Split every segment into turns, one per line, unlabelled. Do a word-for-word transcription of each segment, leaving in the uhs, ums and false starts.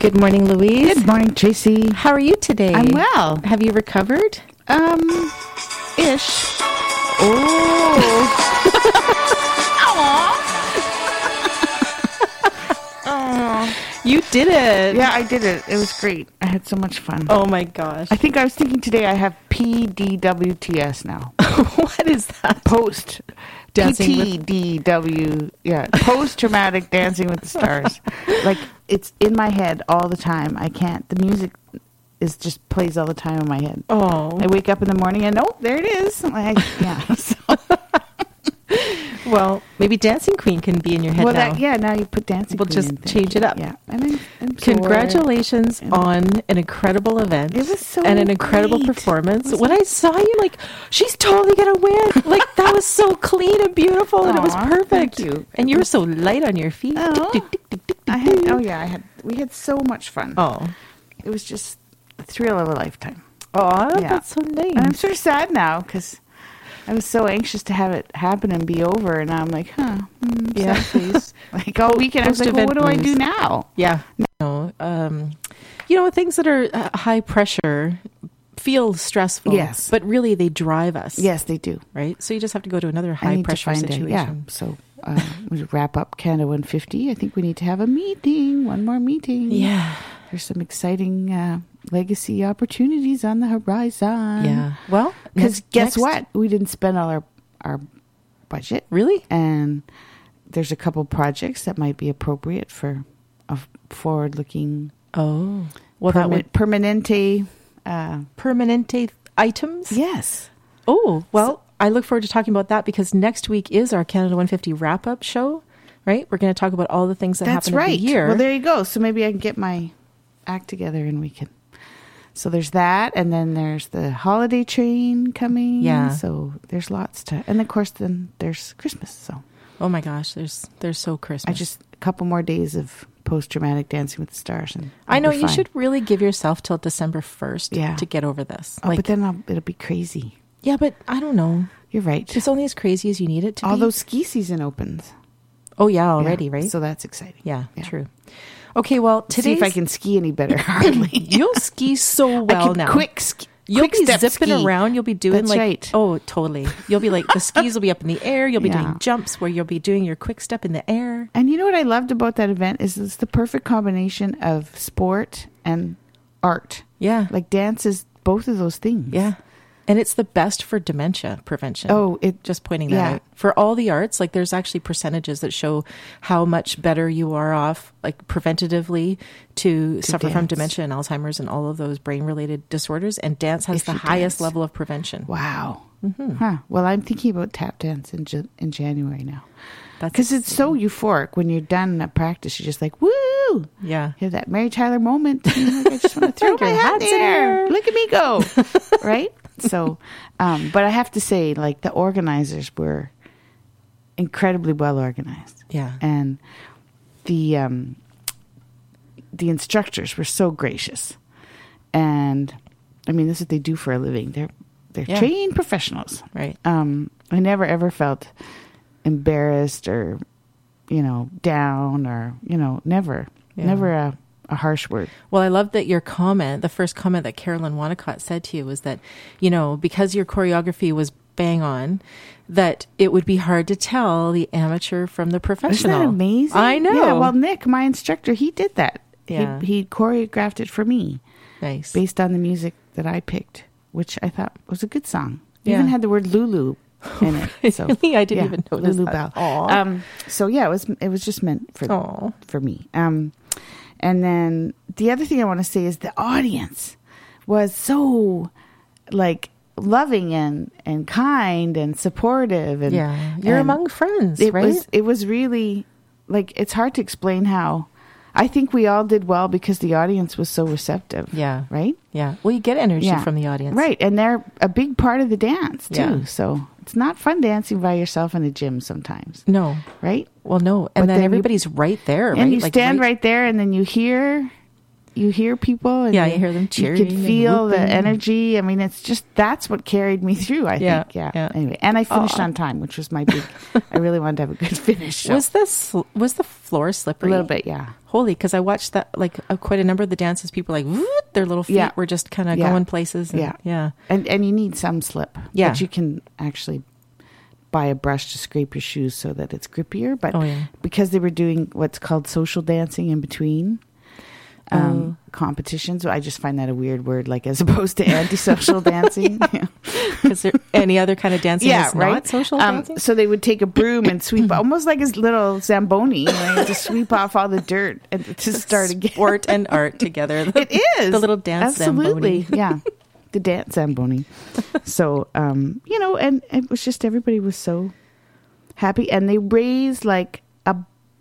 Good morning, Louise.
Good morning, Tracy.
How are you today?
I'm well.
Have you recovered?
Um, ish. Oh. Oh.
You did it.
Yeah, I did it. It was great. I had so much fun.
Oh my gosh.
I think I was thinking today I have P D W T S now.
What is that?
Post.
Dancing
P T D W, yeah, post-traumatic dancing with the stars. Like, it's in my head all the time. I can't, the music is just plays all the time in my head.
Oh.
I wake up in the morning and, oh, there it is. Like, yeah. So.
Well, maybe Dancing Queen can be in your head
well,
now.
That, yeah, now you put Dancing
We'll
Queen
just
in things.
change it up.
Yeah. And I'm, I'm
Congratulations
and
on an incredible event.
It was so
And an incredible
great.
performance. When I saw you, like, she's totally going to win. Like, that was so clean and beautiful, and it was
Aw,
perfect.
thank you.
And you were so light on your feet.
Oh.
Tick, tick, tick, tick,
I
tick,
had,
tick.
oh, yeah, I had, we had so much fun.
Oh.
It was just the thrill of a lifetime.
Oh,
Yeah.
that's so nice.
And I'm sort of sad now because I was so anxious to have it happen and be over, and now I'm like, huh, mm,
Yeah.
sad face. Like all weekend, I was like, well, what do I do now?
Yeah. No, um, you know, things that are uh, high pressure feel stressful.
Yes.
But really, they drive us.
Yes, they do.
Right? So you just have to go to another
I
high
need to
pressure
find
situation.
it. Yeah. So uh, we wrap up Canada one fifty. I think we need to have a meeting, one more meeting.
Yeah.
There's some exciting uh, legacy opportunities on the horizon.
Yeah. Well,
because
next-
guess
next-
what? We didn't spend all our our budget.
Really?
And there's a couple projects that might be appropriate for a forward-looking
Oh. Well, that
perma-
would
permanente. Uh,
permanente items?
yes.
Oh, well, I look forward to talking about that because next week is our Canada one fifty wrap-up show, right? We're going to talk about all the things that
That's
happened
right.
in the year.
Well, there you go. So maybe I can get my act together and we can. So there's that, and then there's the holiday train coming.
Yeah.
So there's lots to, and of course then there's Christmas. So
Oh my gosh, there's there's so Christmas.
I just a couple more days of post-traumatic dancing with the stars, and
I
I'll
know
be
you
fine.
should really give yourself till December first
Yeah.
to get over this.
Oh, but then I'll, it'll be crazy.
yeah, but I don't know.
You're right.
It's only as crazy as you need it to be.
Although ski season opens.
Oh yeah, already,
Yeah,
right?
So that's exciting.
yeah,
Yeah.
true. Okay, well,
See
today
if I can ski any better. Hardly.
you'll ski so
I
well
can
now.
quick ski.
You'll
quick
be
step
zipping
ski.
around. You'll be doing
That's
like,
right.
oh, totally. You'll be like, the skis will be up in the air. You'll be
Yeah.
doing jumps where you'll be doing your quick step in the air.
And you know what I loved about that event is it's the perfect combination of sport and art.
Yeah.
Like dance is both of those things.
Yeah. And it's the best for dementia prevention.
Oh, it
Just pointing that
yeah.
out. For all the arts, like there's actually percentages that show how much better you are off, like preventatively, to,
To
suffer from
dance.
dementia and Alzheimer's and all of those brain-related disorders. And dance has
If
the
you
highest
dance.
level of prevention.
Wow.
Mm-hmm.
Huh. Well, I'm thinking about tap dance in Jan- in January now
That's
because it's so euphoric when you're done at practice. You're just like, woo!
Yeah.
You have that Mary Tyler moment. You know, like, I just want to throw
Your
my hat in
hat's
the
in
air.
air.
Look at me go. Right? So, um, but I have to say, like, the organizers were incredibly well organized.
Yeah.
And the um, the instructors were so gracious. And, I mean, this is what they do for a living. They're, they're
Yeah.
trained professionals.
Right.
Um, I never, ever felt embarrassed or, you know, down or, you know, never,
Yeah.
never a, a harsh word.
Well, I love that your comment, the first comment that Carolyn Wanacott said to you was that, you know, because your choreography was bang on, that it would be hard to tell the amateur from the professional.
Isn't that amazing?
I know.
Yeah, well, Nick, my instructor, he did that.
Yeah.
He, he choreographed it for me
Nice.
based on the music that I picked, which I thought was a good song. It
Yeah.
even had the word Lulu in it. So,
Really? I didn't
yeah,
even notice
Lulu
that.
Bell.
Aw.
Um, so yeah, it was it was just meant for
Aw.
for me. Um, and then the other thing I want to say is the audience was so like loving and, and kind and supportive. And
Yeah. You're
and
among friends,
it
right?
was it was really like it's hard to explain how. I think we all did well because the audience was so receptive.
Yeah.
Right?
Yeah. Well, you get energy
Yeah.
from the audience.
Right. And they're a big part of the dance too.
Yeah.
So it's not fun dancing by yourself in the gym sometimes.
No.
Right?
Well, no.
But
And then,
then you-
everybody's right there, right?
And you
Like,
stand right there and then you hear you hear people. And
Yeah, you hear them cheering.
You can feel
and
the
whooping.
energy. I mean, it's just, that's what carried me through, I
Yeah,
think. Yeah.
yeah.
Anyway, and I finished
Aw.
on time, which was my big, I really wanted to have a good finish. So.
Was this was the floor slippery?
A little bit, yeah.
Holy, because I watched that, like uh, quite a number of the dances. People like whoop, their little feet
Yeah.
were just kind of
Yeah.
going places. And,
Yeah.
yeah,
And and you need some slip.
Yeah.
But you can actually buy a brush to scrape your shoes so that it's grippier. But
Oh, yeah.
because they were doing what's called social dancing in between um,
Oh.
competitions, I just find that a weird word, like as opposed to antisocial dancing. Yeah.
Is there any other kind of dancing
Yeah,
that's
right.
not social
Um,
dancing?
so they would take a broom and sweep, almost like a little Zamboni, right, to sweep off all the dirt and to start again.
Sport and art together.
It is
the little dance
absolutely,
Zamboni.
yeah, the dance Zamboni. So, um, you know, and it was just everybody was so happy, and they raised like a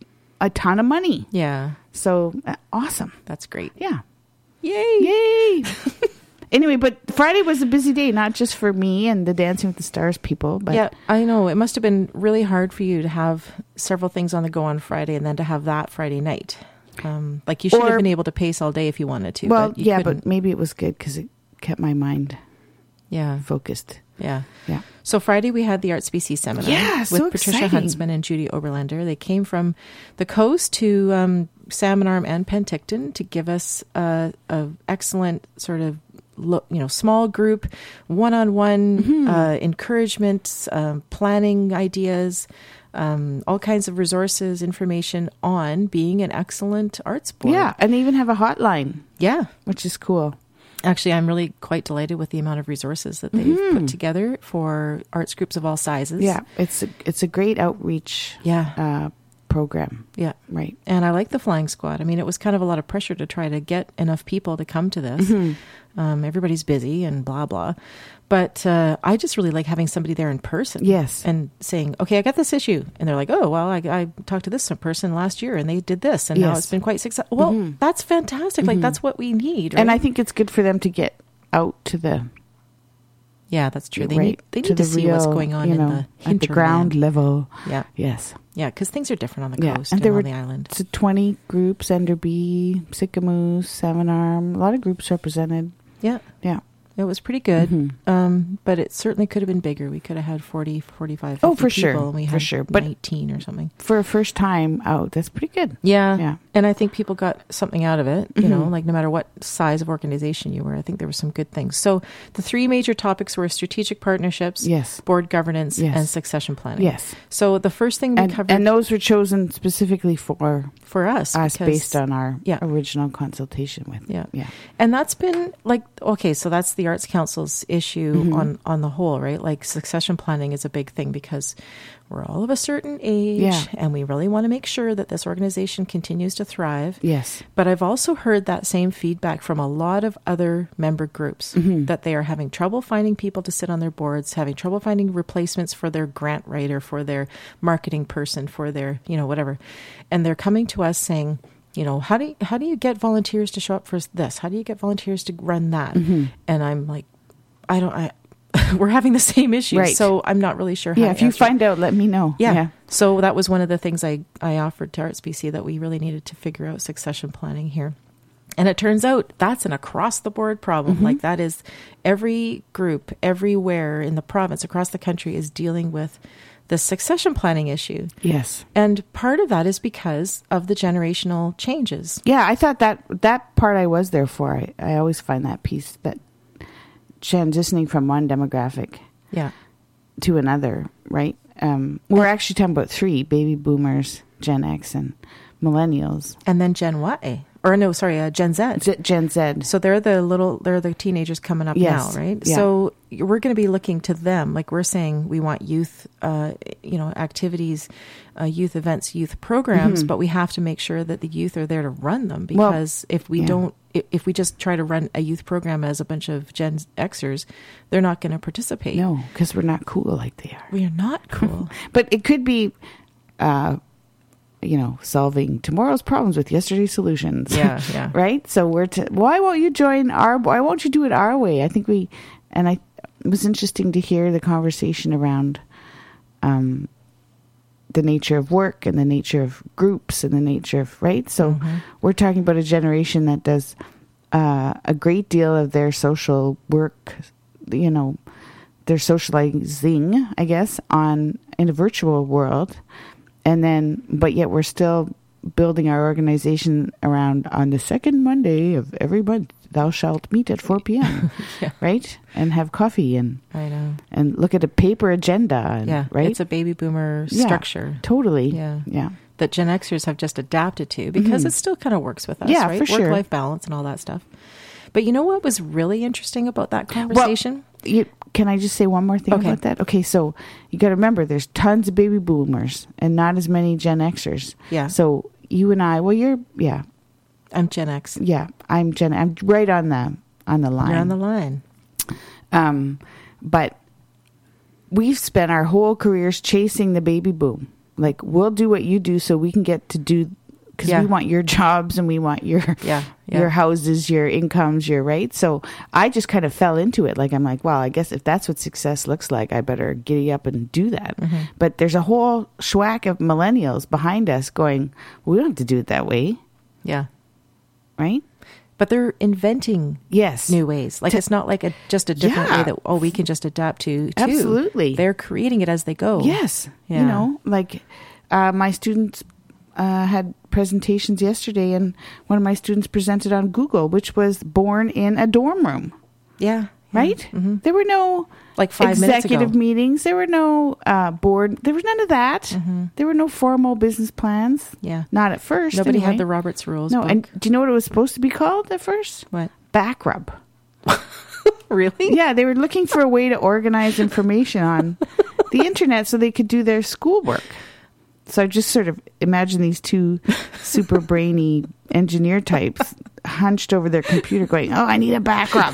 a ton of money.
Yeah,
So uh, awesome,
that's great.
yeah,
Yay!
yay. Anyway, but Friday was a busy day, not just for me and the Dancing with the Stars people, but
Yeah, I know. It must have been really hard for you to have several things on the go on Friday and then to have that Friday night. Um, like you should
Or-
have been able to pace all day if you wanted to.
well,
but you
yeah,
couldn't.
but maybe it was good because it kept my mind
yeah,
focused.
yeah.
Yeah.
So Friday we had the Arts B C seminar
Yeah,
with
so
Patricia
exciting.
Huntsman and Judy Oberlander. They came from the coast to um, Salmon Arm and Penticton to give us a, a excellent sort of lo- you know small group one-on-one
Mm-hmm.
uh, encouragement, um, planning ideas. Um, all kinds of resources, information on being an excellent arts board.
Yeah, and they even have a hotline,
Yeah.
which is cool.
Actually, I'm really quite delighted with the amount of resources that they've put together for arts groups of all sizes.
Mm-hmm. Yeah, it's a, it's a great outreach
Yeah.
uh, program,
Yeah.
right?
And I like the flying squad. I mean, it was kind of a lot of pressure to try to get enough people to come to this.
Mm-hmm.
Um, everybody's busy and blah, blah. But uh, I just really like having somebody there in person.
Yes.
And saying, okay, I got this issue. And they're like, oh, well, I, I talked to this person last year and they did this. And now
Yes.
it's been quite successful. Well, that's fantastic. Like, that's what we need. Right?
And I think it's good for them to get out to the
yeah, that's true. They
right
need, they
to
need to,
the
see
real,
what's going on
you
in
know,
the
at the
hinterland.
ground level.
Yeah.
Yes.
Yeah, because things are different on the
Yeah,
coast
and
and,
there
on
were
the island.
So twenty groups: Enderby, Sycamoose, Salmon Arm. A lot of groups represented.
Yeah,
Yeah.
it was pretty good.
Mhm.
Um, but it certainly could have been bigger. We could have had forty, forty-five,
Oh,
fifty
for sure,
people, and we
for
had
sure. But-
nineteen or something.
For a first time out, that's pretty good.
Yeah.
Yeah.
And I think people got something out of it, you know,
Mhm.
like no matter what size of organization you were, I think there were some good things. So the three major topics were strategic partnerships,
Yes.
board governance,
Yes.
and succession planning.
Yes.
So the first thing we
And,
covered
and those were chosen specifically for
for us,
us
because-
based on our
yeah.
original consultation with.
Yeah.
Yeah.
And that's been like, okay, so that's the Arts Council's issue
Mm-hmm.
on, on the whole, right? Like succession planning is a big thing because we're all of a certain age
Yeah.
and we really want to make sure that this organization continues to thrive.
Yes.
But I've also heard that same feedback from a lot of other member groups
Mm-hmm.
that they are having trouble finding people to sit on their boards, having trouble finding replacements for their grant writer, for their marketing person, for their, you know, whatever. And they're coming to us saying, you know, how do you, how do you get volunteers to show up for this? How do you get volunteers to run that?
Mm-hmm.
And I'm like, I don't, I, we're having the same issue.
Right.
So I'm not really sure how
Yeah.
to
If you
answer it.
find out, let me know.
Yeah.
Yeah.
So that was one of the things I, I offered to Arts B C, that we really needed to figure out succession planning here. And it turns out that's an across the board problem.
Mm-hmm.
Like that is every group everywhere in the province, across the country, is dealing with the succession planning issue.
Yes.
And part of that is because of the generational changes.
Yeah, I thought that that part I was there for. I, I always find that piece, that transitioning from one demographic
Yeah.
to another, right? Um, we're actually talking about three: baby boomers, Gen X, and millennials.
And then Gen Y. Or no, sorry, uh, Gen Z.
Z- Gen Z.
So they're the little, they're the teenagers coming up
Yes.
now, right?
Yeah.
So we're going to be looking to them. Like we're saying, we want youth, uh, you know, activities, uh, youth events, youth programs,
Mhm.
but we have to make sure that the youth are there to run them,
Well,
because if we
yeah.
don't, i- if we just try to run a youth program as a bunch of Gen Xers, they're not going to participate.
No, because we're not cool like they are.
We are not cool.
But it could be, uh, you know, solving tomorrow's problems with yesterday's solutions.
Yeah, yeah.
Right? So we're to, why won't you join our, why won't you do it our way? I think we, and I, it was interesting to hear the conversation around, um, the nature of work and the nature of groups and the nature of, right? So mm-hmm. we're talking about a generation that does uh, a great deal of their social work, you know, their socializing, I guess, on in a virtual world. And then, but yet we're still building our organization around on the second Monday of every month, thou shalt meet at four p.m., yeah. right? And have coffee and
I know.
And look at a paper agenda. And,
yeah,
right?
It's a baby boomer
yeah,
structure.
Totally.
Yeah.
Yeah. That
Gen Xers have just adapted to because mm-hmm. it still kind of works with us,
yeah,
right?
For sure.
Work-life balance and all that stuff. But you know what was really interesting about that conversation?
Well, you, can I just say one more thing
okay.
about that? Okay, so you got to remember there's tons of baby boomers and not as many Gen Xers.
Yeah.
So you and I, well, you're, yeah.
I'm Gen X.
Yeah, I'm Gen, I'm right on the, on the line.
You're on the line.
Um, but we've spent our whole careers chasing the baby boom. Like, we'll do what you do so we can get to do, because yeah. we want your jobs and we want your
yeah, yeah.
your houses, your incomes, your right. So I just kind of fell into it. Like, I'm like, well, I guess if that's what success looks like, I better giddy up and do that. Mm-hmm. But there's a whole schwack of millennials behind us going, well, we don't have to do it that way.
Yeah.
Right?
But they're inventing
yes.
new ways. Like, to, it's not like a, just a different
yeah.
way that, oh, we can just adapt to, too.
Absolutely.
They're creating it as they go.
Yes.
Yeah.
You know, like uh, my students uh, had presentations yesterday, and one of my students presented on Google, which was born in a dorm room.
Yeah.
Right?
Mm-hmm.
There were no
like five
executive meetings. There were no uh, board. There was none of that.
Mm-hmm.
There were no formal business plans.
Yeah.
Not at first.
Nobody
anyway.
had the Roberts Rules
No.
book.
And do you know what it was supposed to be called at first?
What?
Back rub.
Really?
Yeah. They were looking for a way to organize information on the internet so they could do their schoolwork. So I just sort of imagine these two super brainy engineer types hunched over their computer going, oh, I need a back rub.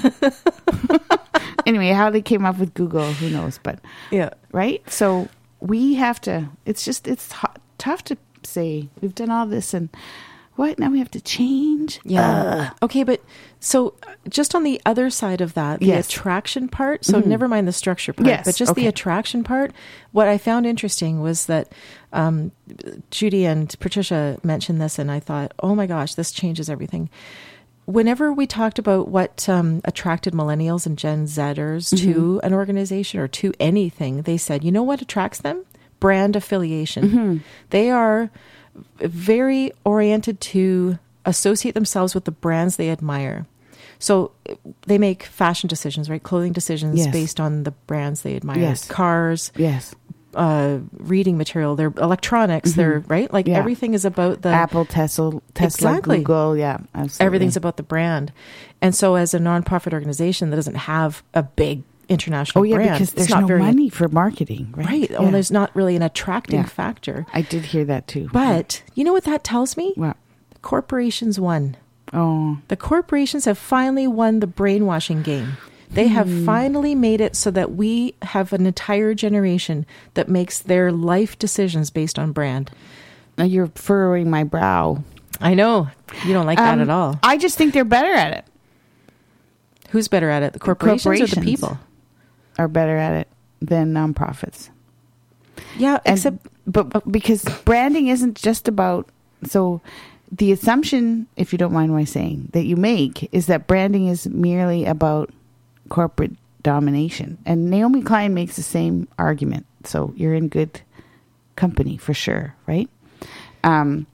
Anyway, how they came up with Google, who knows? But
yeah,
right? So we have to, it's just, it's h- tough to say we've done all this and what? Now we have to change?
Yeah. Uh. Okay, but so just on the other side of that, the
yes.
attraction part, so
mm-hmm.
never mind the structure part,
yes.
but just
okay.
the attraction part, what I found interesting was that um, Judy and Patricia mentioned this, and I thought, oh my gosh, this changes everything. Whenever we talked about what um, attracted millennials and Gen Zers mm-hmm. to an organization or to anything, they said, you know what attracts them? Brand affiliation.
Mm-hmm.
They are very oriented to associate themselves with the brands they admire. So they make fashion decisions, right? Clothing decisions
yes.
based on the brands they admire.
Yes.
Cars,
yes.
uh, reading material, their electronics,
mm-hmm.
they're right. Like
yeah.
everything is about the
Apple, Tesla, Tesla,
exactly.
Google. Yeah, absolutely.
Everything's about the brand. And so as a nonprofit organization that doesn't have a big international
oh, yeah,
brand,
because there's
it's not
no
very
money for marketing, right?
Right.
Yeah.
Oh, there's not really an attracting
yeah.
factor.
I did hear that too.
But you know what that tells me?
What?
The corporations won.
Oh.
The corporations have finally won the brainwashing game. They have
hmm.
finally made it so that we have an entire generation that makes their life decisions based on brand.
Now you're furrowing my brow.
I know. You don't like
um,
that at all.
I just think they're better at it.
Who's better at it? The corporations,
corporations
or the people?
Are better at it than nonprofits.
Yeah,
and,
except...
But because branding isn't just about... So the assumption, if you don't mind my saying, that you make is that branding is merely about corporate domination. And Naomi Klein makes the same argument. So you're in good company for sure, right? Um,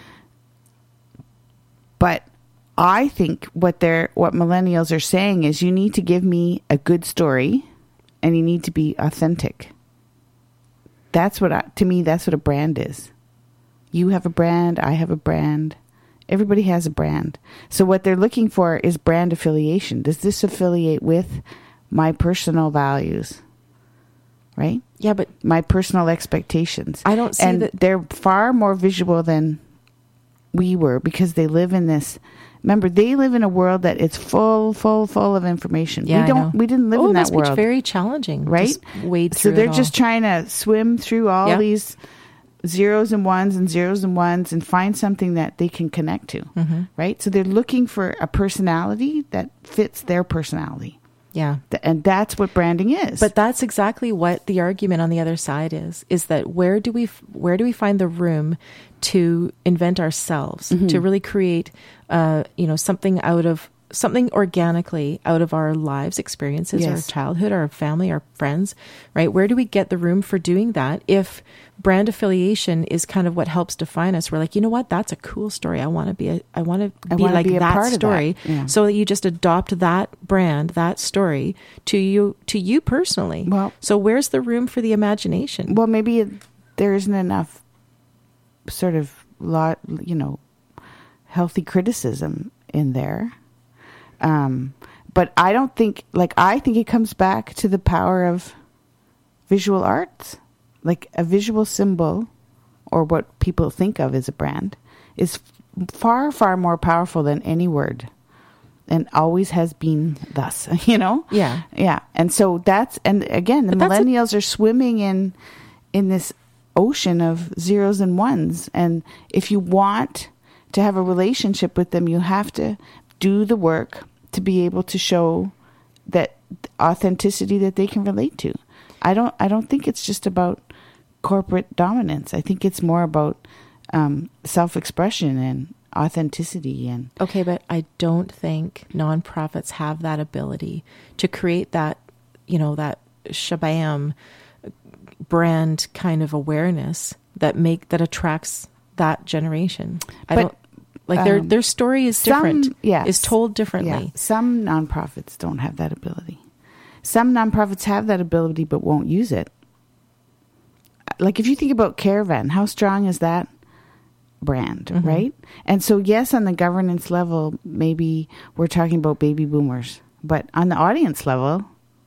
but I think what they're what millennials are saying is you need to give me a good story and you need to be authentic. That's what I, to me that's what a brand is. You have a brand, I have a brand. Everybody has a brand. So what they're looking for is brand affiliation. Does this affiliate with my personal values? Right?
Yeah, but
my personal expectations.
I don't see
and
that.
They're far more visual than we were because they live in this. Remember, they live in a world that it's full, full, full of information.
Yeah,
we don't.
I know.
We didn't live
oh,
in that
it must
world.
Be very challenging,
right?
Just wade
so
through
they're
it
just
all.
trying to swim through all
yeah.
these zeros and ones and zeros and ones and find something that they can connect to.
Mm-hmm.
Right? So they're looking for a personality that fits their personality.
Yeah.
Th- and that's what branding is.
But that's exactly what the argument on the other side is, is that where do we, where do we find the room to invent ourselves, mm-hmm. to really create, uh, you know, something out of, something organically out of our lives, experiences,
yes.
our childhood, our family, our friends, right? Where do we get the room for doing that? If brand affiliation is kind of what helps define us, we're like, you know what? That's a cool story. I want to be, a, I want to be like
be
that
part
story.
Of that. Yeah.
So that you just adopt that brand, that story to you, to you personally.
Well,
so where's the room for the imagination?
Well, maybe it, there isn't enough sort of lot, you know, healthy criticism in there. Um, but I don't think, like, I think it comes back to the power of visual arts. Like a visual symbol, or what people think of as a brand, is far, far more powerful than any word, and always has been thus, you know?
Yeah.
Yeah. And so that's, and again, the but millennials a- are swimming in, in this ocean of zeros and ones. And if you want to have a relationship with them, you have to do the work to be able to show that authenticity that they can relate to. I don't, I don't think it's just about corporate dominance. I think it's more about um, self-expression and authenticity. And
okay, but I don't think nonprofits have that ability to create that, you know, that shabam brand kind of awareness that make that attracts that generation. I but, don't like their um, their story is different.
Some, yes,
is told differently.
Yeah. Some nonprofits don't have that ability. Some nonprofits have that ability but won't use it. Like if you think about Caravan, how strong is that brand, mm-hmm. right? And so yes, on the governance level, maybe we're talking about baby boomers, but on the audience level,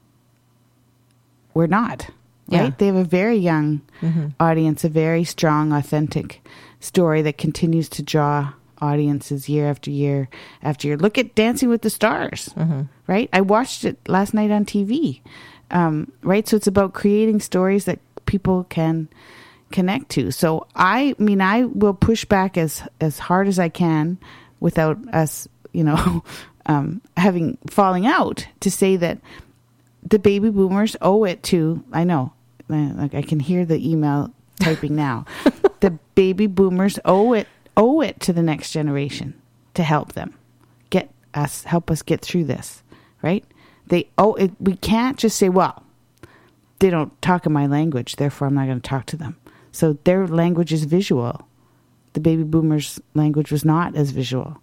we're not, right? Yeah. They have a very young mm-hmm. audience, a very strong, authentic story that continues to draw audiences year after year after year. Look at Dancing with the Stars, mm-hmm. right? I watched it last night on T V, um, right? So it's about creating stories that people can connect to. So I mean, I will push back as, as hard as I can without us, you know, um, having falling out to say that the baby boomers owe it to, I know, like I can hear the email typing now. The baby boomers owe it, owe it to the next generation to help them get us, help us get through this, right? They owe it. We can't just say, well, they don't talk in my language, therefore I'm not going to talk to them. So their language is visual. The baby boomers' language was not as visual.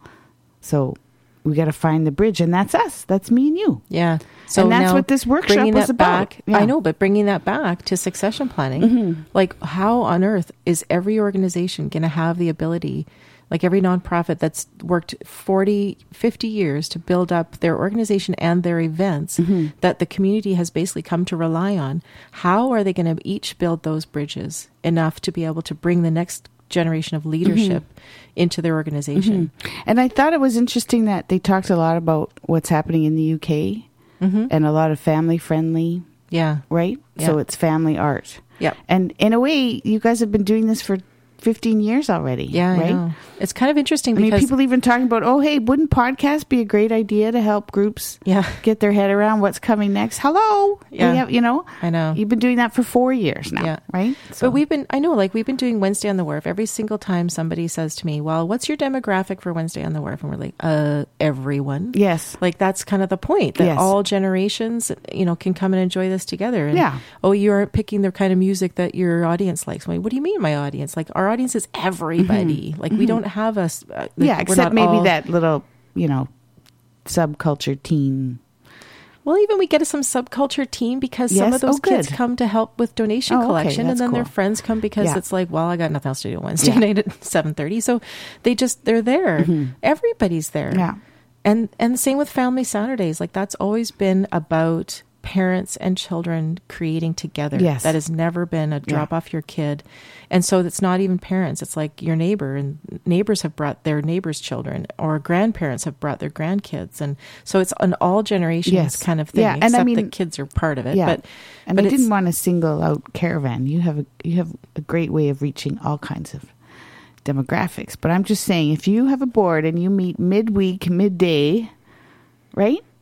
So we got to find the bridge, and that's us. That's me and you.
Yeah. So
and that's what this workshop was about.
Back,
yeah.
I know, but bringing that back to succession planning, mm-hmm. like how on earth is every organization going to have the ability, like every nonprofit that's worked forty, fifty years to build up their organization and their events mm-hmm. that the community has basically come to rely on, how are they going to each build those bridges enough to be able to bring the next generation of leadership mm-hmm. into their organization?
Mm-hmm. And I thought it was interesting that they talked a lot about what's happening in the U K mm-hmm. and a lot of family friendly.
Yeah.
Right?
Yeah.
So it's family art.
Yeah.
And in a way, you guys have been doing this for fifteen years already.
Yeah,
right?
I know. It's kind of interesting
I
because
mean, people even talking about, oh, hey, wouldn't podcasts be a great idea to help groups
yeah.
get their head around what's coming next? Hello.
Yeah.
Have, you know,
I know.
You've been doing that for four years now,
yeah.
right?
So. But we've been, I know, like we've been doing Wednesday on the Wharf. Every single time somebody says to me, well, what's your demographic for Wednesday on the Wharf? And we're like, uh, everyone.
Yes.
Like that's kind of the point, that
yes.
all generations, you know, can come and enjoy this together. And,
yeah.
oh, you're picking the kind of music that your audience likes. Like, what do you mean my audience? Like our audience is everybody. Mm-hmm. Like we mm-hmm. don't have a... Uh, like,
yeah, except maybe
all...
that little, you know, subculture teen.
Well, even we get some subculture teen because
yes?
some of those
oh,
kids come to help with donation
oh,
collection,
okay.
and then
cool.
their friends come because
yeah.
it's like, well, I got nothing else to do Wednesday
yeah.
night at seven thirty. So they just, they're there. Mm-hmm. Everybody's there.
Yeah.
And, and same with Family Saturdays. Like that's always been about parents and children creating together.
Yes.
That has never been a drop
yeah.
off your kid. And so it's not even parents. It's like your neighbor, and neighbors have brought their neighbors' children, or grandparents have brought their grandkids. And so it's an all generations
yes.
kind of thing,
yeah. and
except
I mean,
that kids are part of it.
Yeah.
But,
and
but
I didn't want to single out Caravan. You have a, you have a great way of reaching all kinds of demographics. But I'm just saying, if you have a board and you meet midweek, midday, right?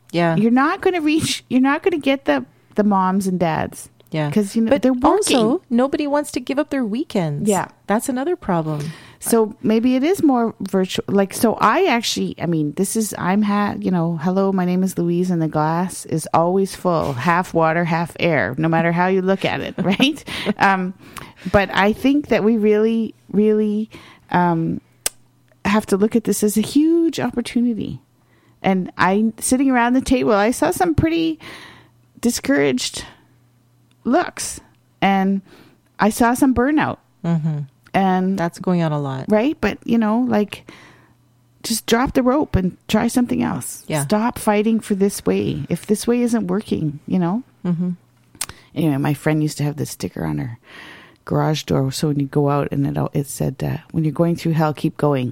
Yeah.
You're not going to reach, you're not going to get the, the moms and dads.
Yeah.
Because, you know,
but
they're working.
Also, nobody wants to give up their weekends.
Yeah.
That's another problem.
So maybe it is more virtual. Like, so I actually, I mean, this is, I'm, ha- you know, hello, my name is Louise, and the glass is always full, half water, half air, no matter how you look at it, right? um, but I think that we really, really um, have to look at this as a huge opportunity. And I, sitting around the table, I saw some pretty discouraged looks, and I saw some burnout.
Mm-hmm.
And
that's going on a lot.
Right? But, you know, like, just drop the rope and try something else.
Yeah.
Stop fighting for this way. If this way isn't working, you know?
Mm-hmm.
Anyway, my friend used to have this sticker on her garage door. So when you go out, and it, it said, uh, when you're going through hell, keep going.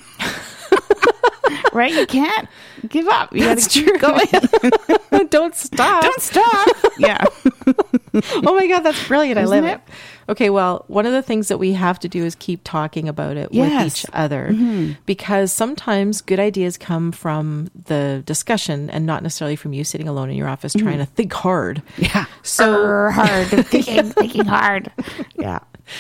Right? You can't give up. You got to keep going.
Don't stop.
Don't stop. Yeah.
Oh my God, that's brilliant.
Isn't
I love
it?
it. Okay, well, one of the things that we have to do is keep talking about it
Yes.
with each other,
Mm-hmm.
because sometimes good ideas come from the discussion and not necessarily from you sitting alone in your office
Mm-hmm.
trying to think hard.
Yeah.
So
Err, hard. Thinking, thinking hard. Yeah.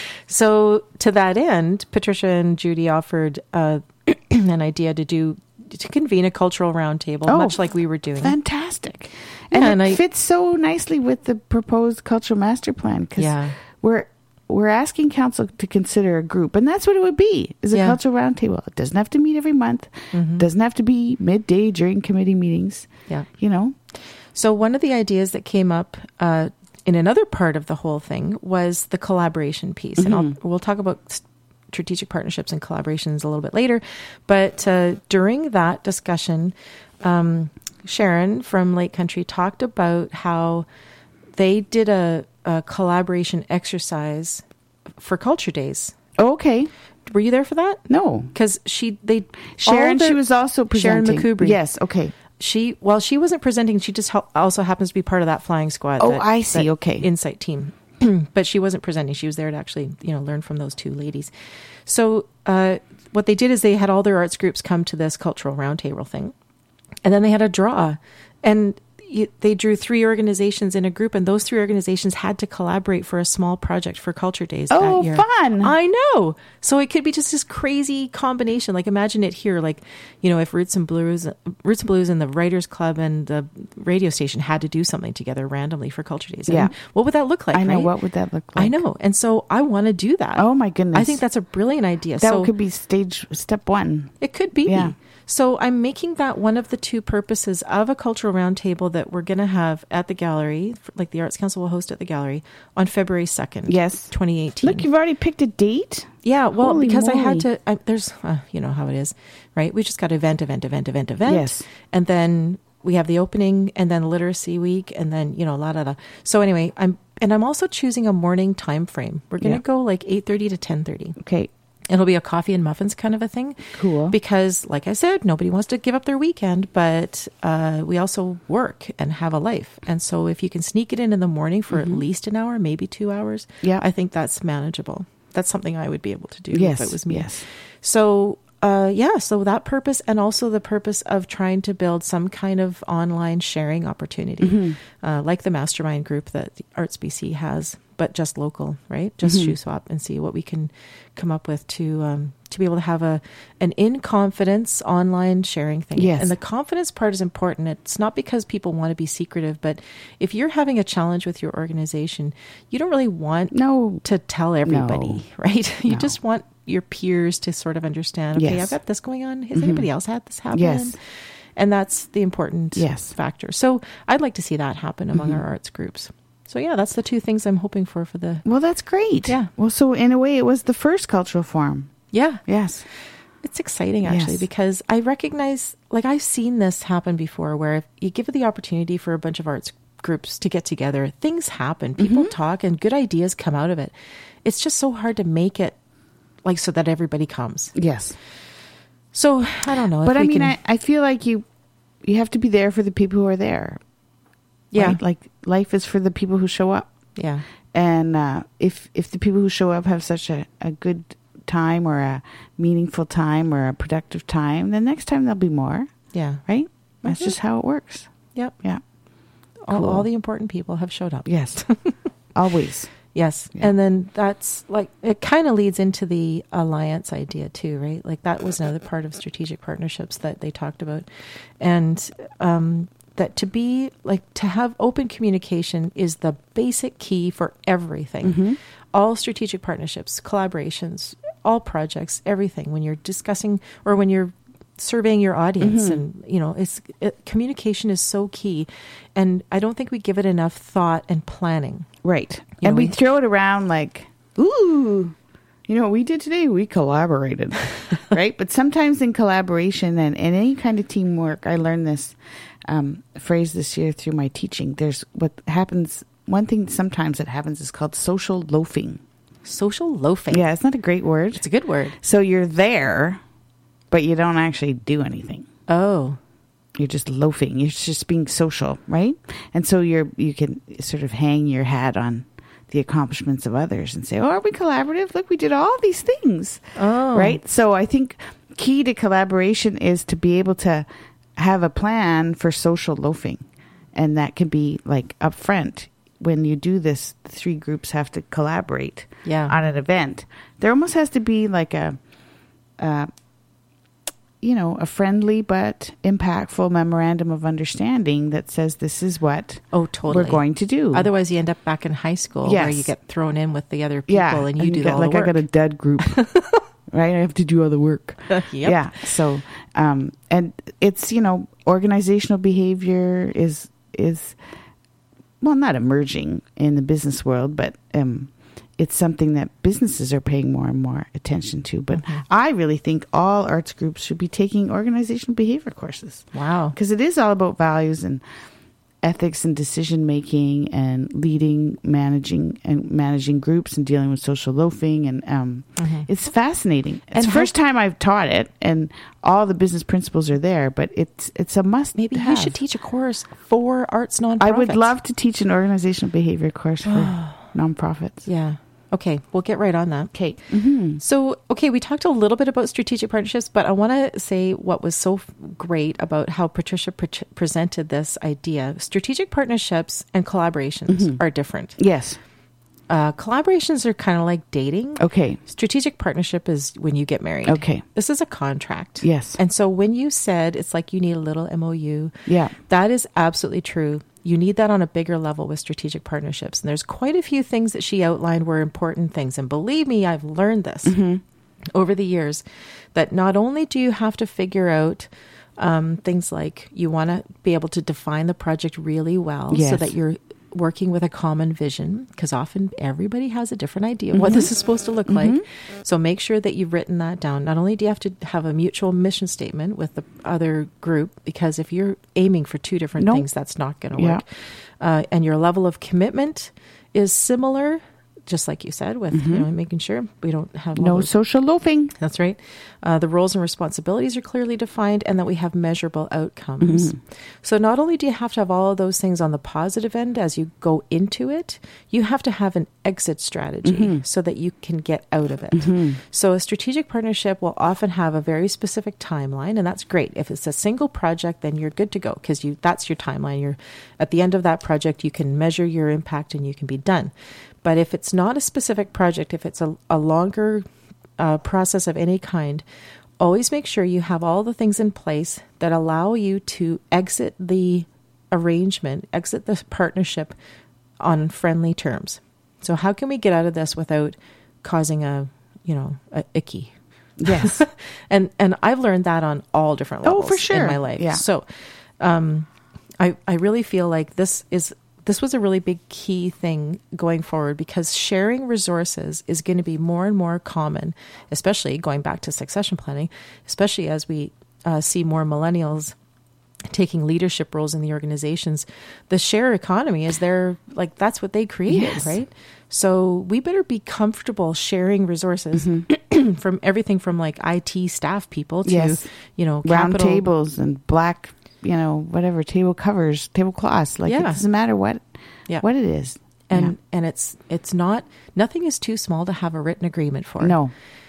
So to that end, Patricia and Judy offered uh, an idea to do to convene a cultural roundtable,
Oh,
much like we were doing.
Fantastic. And
Yeah,
it
and I-
fits so nicely with the proposed cultural master plan, because
Yeah.
we're we're asking council to consider a group, and that's what it would be, is a
Yeah.
cultural roundtable. It doesn't have to meet every month.
Mhm.
Doesn't have to be midday during committee meetings.
Yeah.
You know?
So one of the ideas that came up uh, in another part of the whole thing was the collaboration piece, and I'll, we'll talk about strategic partnerships and collaborations a little bit later. But uh, during that discussion, um, Sharon from Lake Country talked about how they did a, a collaboration exercise for Culture Days.
Oh, okay.
Were you there for that?
No.
Because she, they,
Sharon,
all the-
she was also
Sharon
presenting.
McCoubry.
Yes, okay.
She, well, she wasn't presenting. She just hel- also happens to be part of that flying squad.
Oh,
that-
I see.
that
Okay.
Insight team. But she wasn't presenting. She was there to actually, you know, learn from those two ladies. So uh, what they did is they had all their arts groups come to this cultural roundtable thing. And then they had a draw. And you, they drew three organizations in a group, and those three organizations had to collaborate for a small project for Culture Days
Oh,
that year.
fun.
I know. So it could be just this crazy combination. Like, imagine it here. Like, you know, if Roots and Blues, Roots and Blues and the Writers Club and the radio station had to do something together randomly for Culture Days. I
Yeah.
mean, what would that look like?
I know.
right?
What would that look like?
I know. And so I want to do that.
Oh, my goodness.
I think that's a brilliant idea.
That
so
could be stage step one.
it could be.
Yeah.
So I'm making that one of the two purposes of a cultural roundtable that we're going to have at the gallery, like the Arts Council will host at the gallery on February second.
Yes.
twenty eighteen.
Look, you've already picked a date?
Yeah, well,
Holy
because I had
moly.
to, I, there's, uh, you know how it is, right? We just got event, event, event, event, event.
Yes.
And then we have the opening, and then literacy week, and then, you know, la da da. So anyway, I'm, and I'm also choosing a morning time frame. We're going to
Yeah.
go like eight thirty to ten thirty.
Okay.
It'll be a coffee and muffins kind of a thing.
Cool.
Because, like I said, nobody wants to give up their weekend, but uh, we also work and have a life. And so if you can sneak it in in the morning for
Mm-hmm.
at least an hour, maybe two hours,
Yeah.
I think that's manageable. That's something I would be able to do
Yes.
if it was me.
Yes.
So, uh, yeah, so that purpose, and also the purpose of trying to build some kind of online sharing opportunity,
Mm-hmm.
uh, like the mastermind group that the Arts B C has, but just local, right? Just
Mm-hmm.
shoe swap and see what we can come up with to um, to be able to have a an in confidence online sharing thing.
Yes.
And the confidence part is important. It's not because people want to be secretive, but if you're having a challenge with your organization, you don't really want
No.
to tell everybody,
No.
right? You
No.
just want your peers to sort of understand, okay,
Yes.
I've got this going on. Has
Mhm.
anybody else had this happen?
Yes.
And that's the important
Yes.
factor. So I'd like to see that happen among
Mhm.
our arts groups. So yeah, that's the two things I'm hoping for for the,
Well, that's great.
Yeah.
Well, so in a way, it was the first cultural forum.
yeah,
Yes.
it's exciting actually,
Yes.
because I recognize, like I've seen this happen before where if you give it the opportunity for a bunch of arts groups to get together, things happen, people
Mhm.
talk and good ideas come out of it. It's just so hard to make it like so that everybody comes.
Yes.
So I don't know. if
But I
we
mean,
can-
I, I feel like you you have to be there for the people who are there.
yeah,
Right? Like life is for the people who show up.
yeah,
And uh, if if the people who show up have such a, a good time or a meaningful time or a productive time, then next time there'll be more,
yeah,
right? That's
Mhm.
just how it works.
Yep.
Yeah.
All,
Cool.
all the important people have showed up.
Yes. Always.
Yes.
Yeah.
And then that's like, it kind of leads into the alliance idea too, right? Like that was another part of strategic partnerships that they talked about. And um, that to be like, to have open communication is the basic key for everything.
Mm-hmm.
All strategic partnerships, collaborations, all projects, everything. When you're discussing or when you're surveying your audience, mm-hmm. and you know, it's it, communication is so key, and I don't think we give it enough thought and planning.
Right,
You
and
know,
we,
we-
throw it around like, ooh, you know what we did today? We collaborated, right? But sometimes in collaboration and, and any kind of teamwork, I learned this um, phrase this year through my teaching. There's what happens. One thing sometimes that happens is called social loafing.
Social loafing.
Yeah, it's not a great word.
It's a good word.
So you're there, but you don't actually do anything.
Oh,
You're just loafing. You're just being social, right? And so you're you can sort of hang your hat on the accomplishments of others and say, "Oh, are we collaborative? Look, we did all these things."
oh,
Right? So I think key to collaboration is to be able to have a plan for social loafing, and that can be like upfront. When you do this, the three groups have to collaborate
Yeah.
on an event. There almost has to be like a, uh, you know, a friendly but impactful memorandum of understanding that says this is what
Oh, totally.
we're going to do.
Otherwise, you end up back in high school where
Yes.
you get thrown in with the other people,
yeah,
and you do
get,
all
like
the work.
I got a dud group, right? I have to do all the work.
Yep.
Yeah. So, um, and it's, you know, organizational behavior is, is, well, not emerging in the business world, but, um, it's something that businesses are paying more and more attention to. But
Mhm.
I really think all arts groups should be taking organizational behavior courses,
Wow.
because it is all about values and ethics and decision making and leading, managing and managing groups and dealing with social loafing. And um,
Mhm.
it's fascinating. It's
And
the
how-
first time I've taught it, and all the business principles are there, but it's it's a must.
Maybe you
have.
should teach a course for arts nonprofits.
I would love to teach an organizational behavior course for nonprofits.
Yeah. Okay. We'll get right on that.
Okay. Mm-hmm.
So, okay, we talked a little bit about strategic partnerships, but I want to say what was so f- great about how Patricia pre- presented this idea. Strategic partnerships and collaborations are different.
Yes.
Uh, collaborations are kind of like dating.
Okay.
Strategic partnership is when you get married.
Okay.
This is a contract.
Yes.
And so when you said it's like you need a little M O U,
Yeah.
that is absolutely true. You need that on a bigger level with strategic partnerships. And there's quite a few things that she outlined were important things. And believe me, I've learned this
Mm-hmm.
over the years, that not only do you have to figure out um, things like you want to be able to define the project really well so
Yes.
that you're working with a common vision, because often everybody has a different idea of what this is supposed to look like. So make sure that you've written that down. Not only do you have to have a mutual mission statement with the other group, because if you're aiming for two different
Nope.
things, that's not going to
Yeah.
work. Uh, and your level of commitment is similar, just like you said, with you know, making sure we don't have all
No
those-
social loafing.
That's right. Uh, the roles and responsibilities are clearly defined, and that we have measurable outcomes. So not only do you have to have all of those things on the positive end as you go into it, you have to have an exit strategy so that you can get out of it. So a strategic partnership will often have a very specific timeline, and that's great. If it's a single project, then you're good to go, because you that's your timeline. You're at the end of that project, you can measure your impact and you can be done. But if it's not a specific project, if it's a, a longer uh, process of any kind, always make sure you have all the things in place that allow you to exit the arrangement, exit the partnership on friendly terms. So how can we get out of this without causing a, you know, a icky?
Yes.
and and I've learned that on all different
Oh,
levels
for sure.
in my life.
Yeah.
So um, I I really feel like this is this was a really big key thing going forward, because sharing resources is going to be more and more common, especially going back to succession planning, especially as we uh, see more millennials taking leadership roles in the organizations. The share economy is their, like, that's what they created,
Yes.
right? So we better be comfortable sharing resources from everything from like I T staff people to,
Yes.
you know,
Round
capital-
tables and black, you know, whatever, table covers, tablecloths. Like, it
Yeah.
doesn't matter what
Yeah.
what it is.
And
Yeah.
and it's it's not, nothing is too small to have a written agreement for.
No.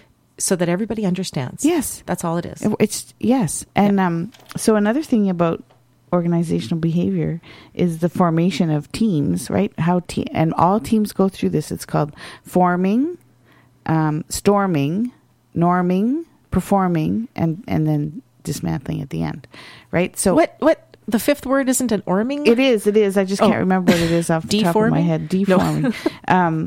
So that everybody understands.
Yes.
That's all it is.
It's yes. And um so another thing about organizational behavior is the formation of teams, right? How te- and all teams go through this. It's called forming, um, storming, norming, performing, and, and then dismantling at the end, right? So
what what the fifth word isn't an orming?
It is. It is. I just
Oh.
can't remember what it is off the top of my
Deforming?
head. Deforming. um,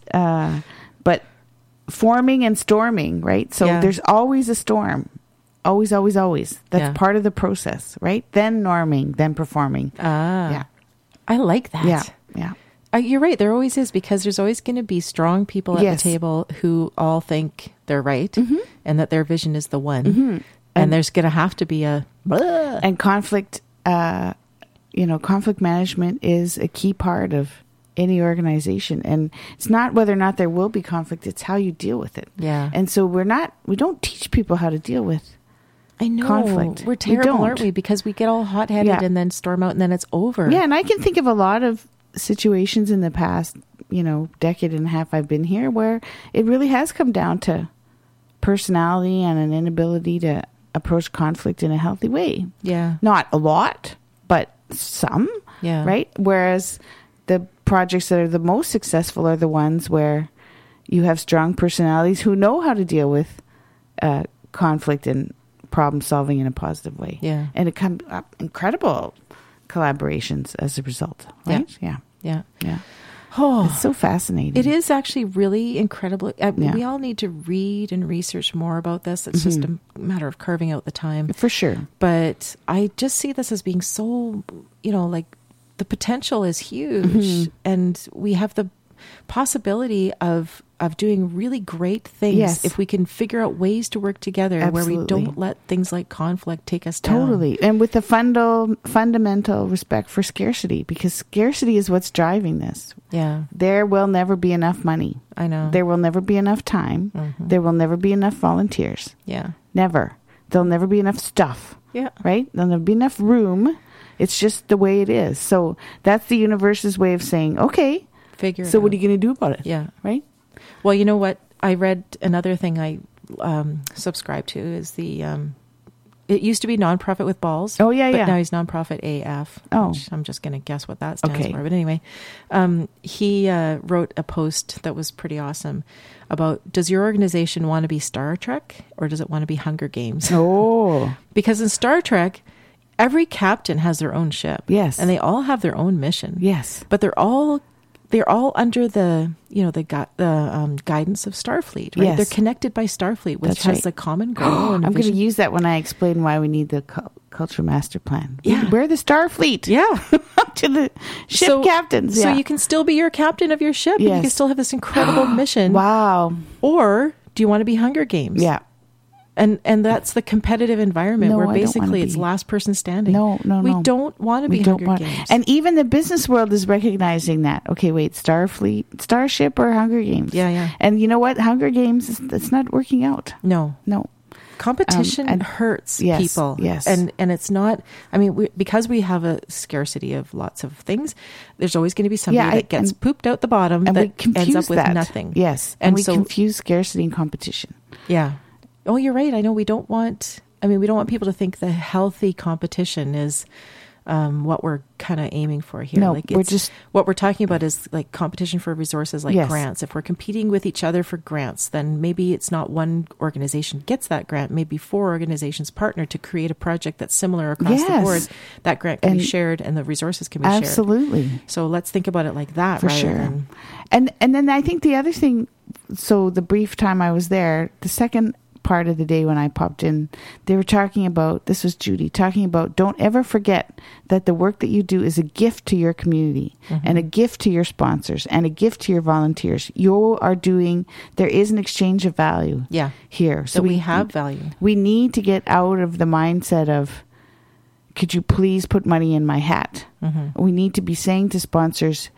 uh, but forming and storming, right? So
Yeah.
there's always a storm. Always, always, always. That's
Yeah.
part of the process, right? Then norming, then performing.
Ah,
Yeah.
I like that.
Yeah. Yeah.
Uh, you're right. There always is, because there's always going to be strong people at
Yes.
the table who all think they're right and that their vision is the one.
Mhm.
And,
And-
there's going to have to be a blah.
And conflict, uh, you know, conflict management is a key part of any organization. And it's not whether or not there will be conflict, it's how you deal with it.
Yeah.
And so we're not, we don't teach people how to deal with
I know.
conflict.
We're
We
terrible,
don't.
aren't we? Because we get all hot-headed
Yeah.
and then storm out and then it's over.
Yeah, and I can think of a lot of situations in the past, you know, decade and a half I've been here where it really has come down to personality and an inability to approach conflict in a healthy way.
Yeah.
Not a lot, but some,
Yeah.
right? Whereas the projects that are the most successful are the ones where you have strong personalities who know how to deal with uh, conflict and problem solving in a positive way.
Yeah.
And it comes up incredible collaborations as a result, right? Yeah.
Yeah.
Yeah.
Oh,
It's so fascinating.
it is actually really incredible. I,
Yeah.
We all need to read and research more about this. It's just a matter of carving out the time.
For sure.
But I just see this as being so, you know, like the potential is huge, and we have the possibility of of doing really great things
Yes.
if we can figure out ways to work together where we
Absolutely.
don't let things like conflict take us down.
Totally. And with the fundal, fundamental respect for scarcity, because scarcity is what's driving this.
Yeah,
There will never be enough money.
I know.
There will never be enough time.
Mhm.
There will never be enough volunteers.
Yeah.
Never. There'll never be enough stuff,
Yeah.
right? There'll never be enough room. It's just the way it is. So that's the universe's way of saying, okay,
Figure
so
it
what
out.
are you going to do about it?
Yeah.
Right?
Well, you know what? I read another thing I um, subscribe to is the. Um, it used to be Nonprofit with Balls.
Oh, yeah,
but
yeah.
now he's Nonprofit A F.
Oh.
Which I'm just going to guess what that stands
Okay.
for. But anyway, um, he uh, wrote a post that was pretty awesome about, does your organization want to be Star Trek or does it want to be Hunger Games?
Oh,
Because in Star Trek, every captain has their own ship.
Yes.
And they all have their own mission.
yes.
But they're all they're all under the you know the gu- the um, guidance of Starfleet, right?
Yes.
They're connected by Starfleet, which
That's
has
right.
a common goal. and a
I'm going to
vision.
use that when I explain why we need the cu- culture master plan.
Yeah.
We're the Starfleet.
Yeah.
To the ship
So-
captains.
So
Yeah.
you can still be your captain of your ship, and you
Yes.
can still have this incredible mission.
Wow.
Or do you want to be Hunger Games?
Yeah.
And and that's the competitive environment
No,
where
I don't wanna
basically it's
be.
last person standing.
No, no,
we
no.
don't want to be
We don't
Hunger
want,
Games.
and even the business world is recognizing that. Okay, wait, Starfleet, Starship, or Hunger Games?
Yeah, yeah.
And you know what? Hunger Games, is- it's not working out.
no.
No.
Competition
Um, and-
hurts
yes,
people.
yes.
And and it's not, I mean, we, because we have a scarcity of lots of things, there's always going to be somebody
Yeah, I-
that gets
and-
pooped out the bottom
And
that
we confuse
ends up with
that.
nothing.
Yes. And,
And
we
so-
confuse scarcity and competition.
Yeah. Oh, you're right. I know we don't want, I mean, we don't want people to think the healthy competition is um, what we're kind of aiming for here.
No,
like
we're
it's-
just-
what we're talking about is like competition for resources, like
Yes.
grants. If we're competing with each other for grants, then maybe it's not one organization gets that grant. Maybe four organizations partner to create a project that's similar across the
Yes.
board. That grant can be
And-
shared and the resources can be shared.
Absolutely.
So let's think about it like that
For
rather
sure.
than
And and then I think the other thing, so the brief time I was there, the second part of the day when I popped in, they were talking about, this was Judy, talking about don't ever forget that the work that you do is a gift to your community and a gift to your sponsors and a gift to your volunteers. You are doing, there is an exchange of value
yeah.
here.
So we have value.
We need to get out of the mindset of, could you please put money in my hat?
Mm-hmm.
We need to be saying to sponsors,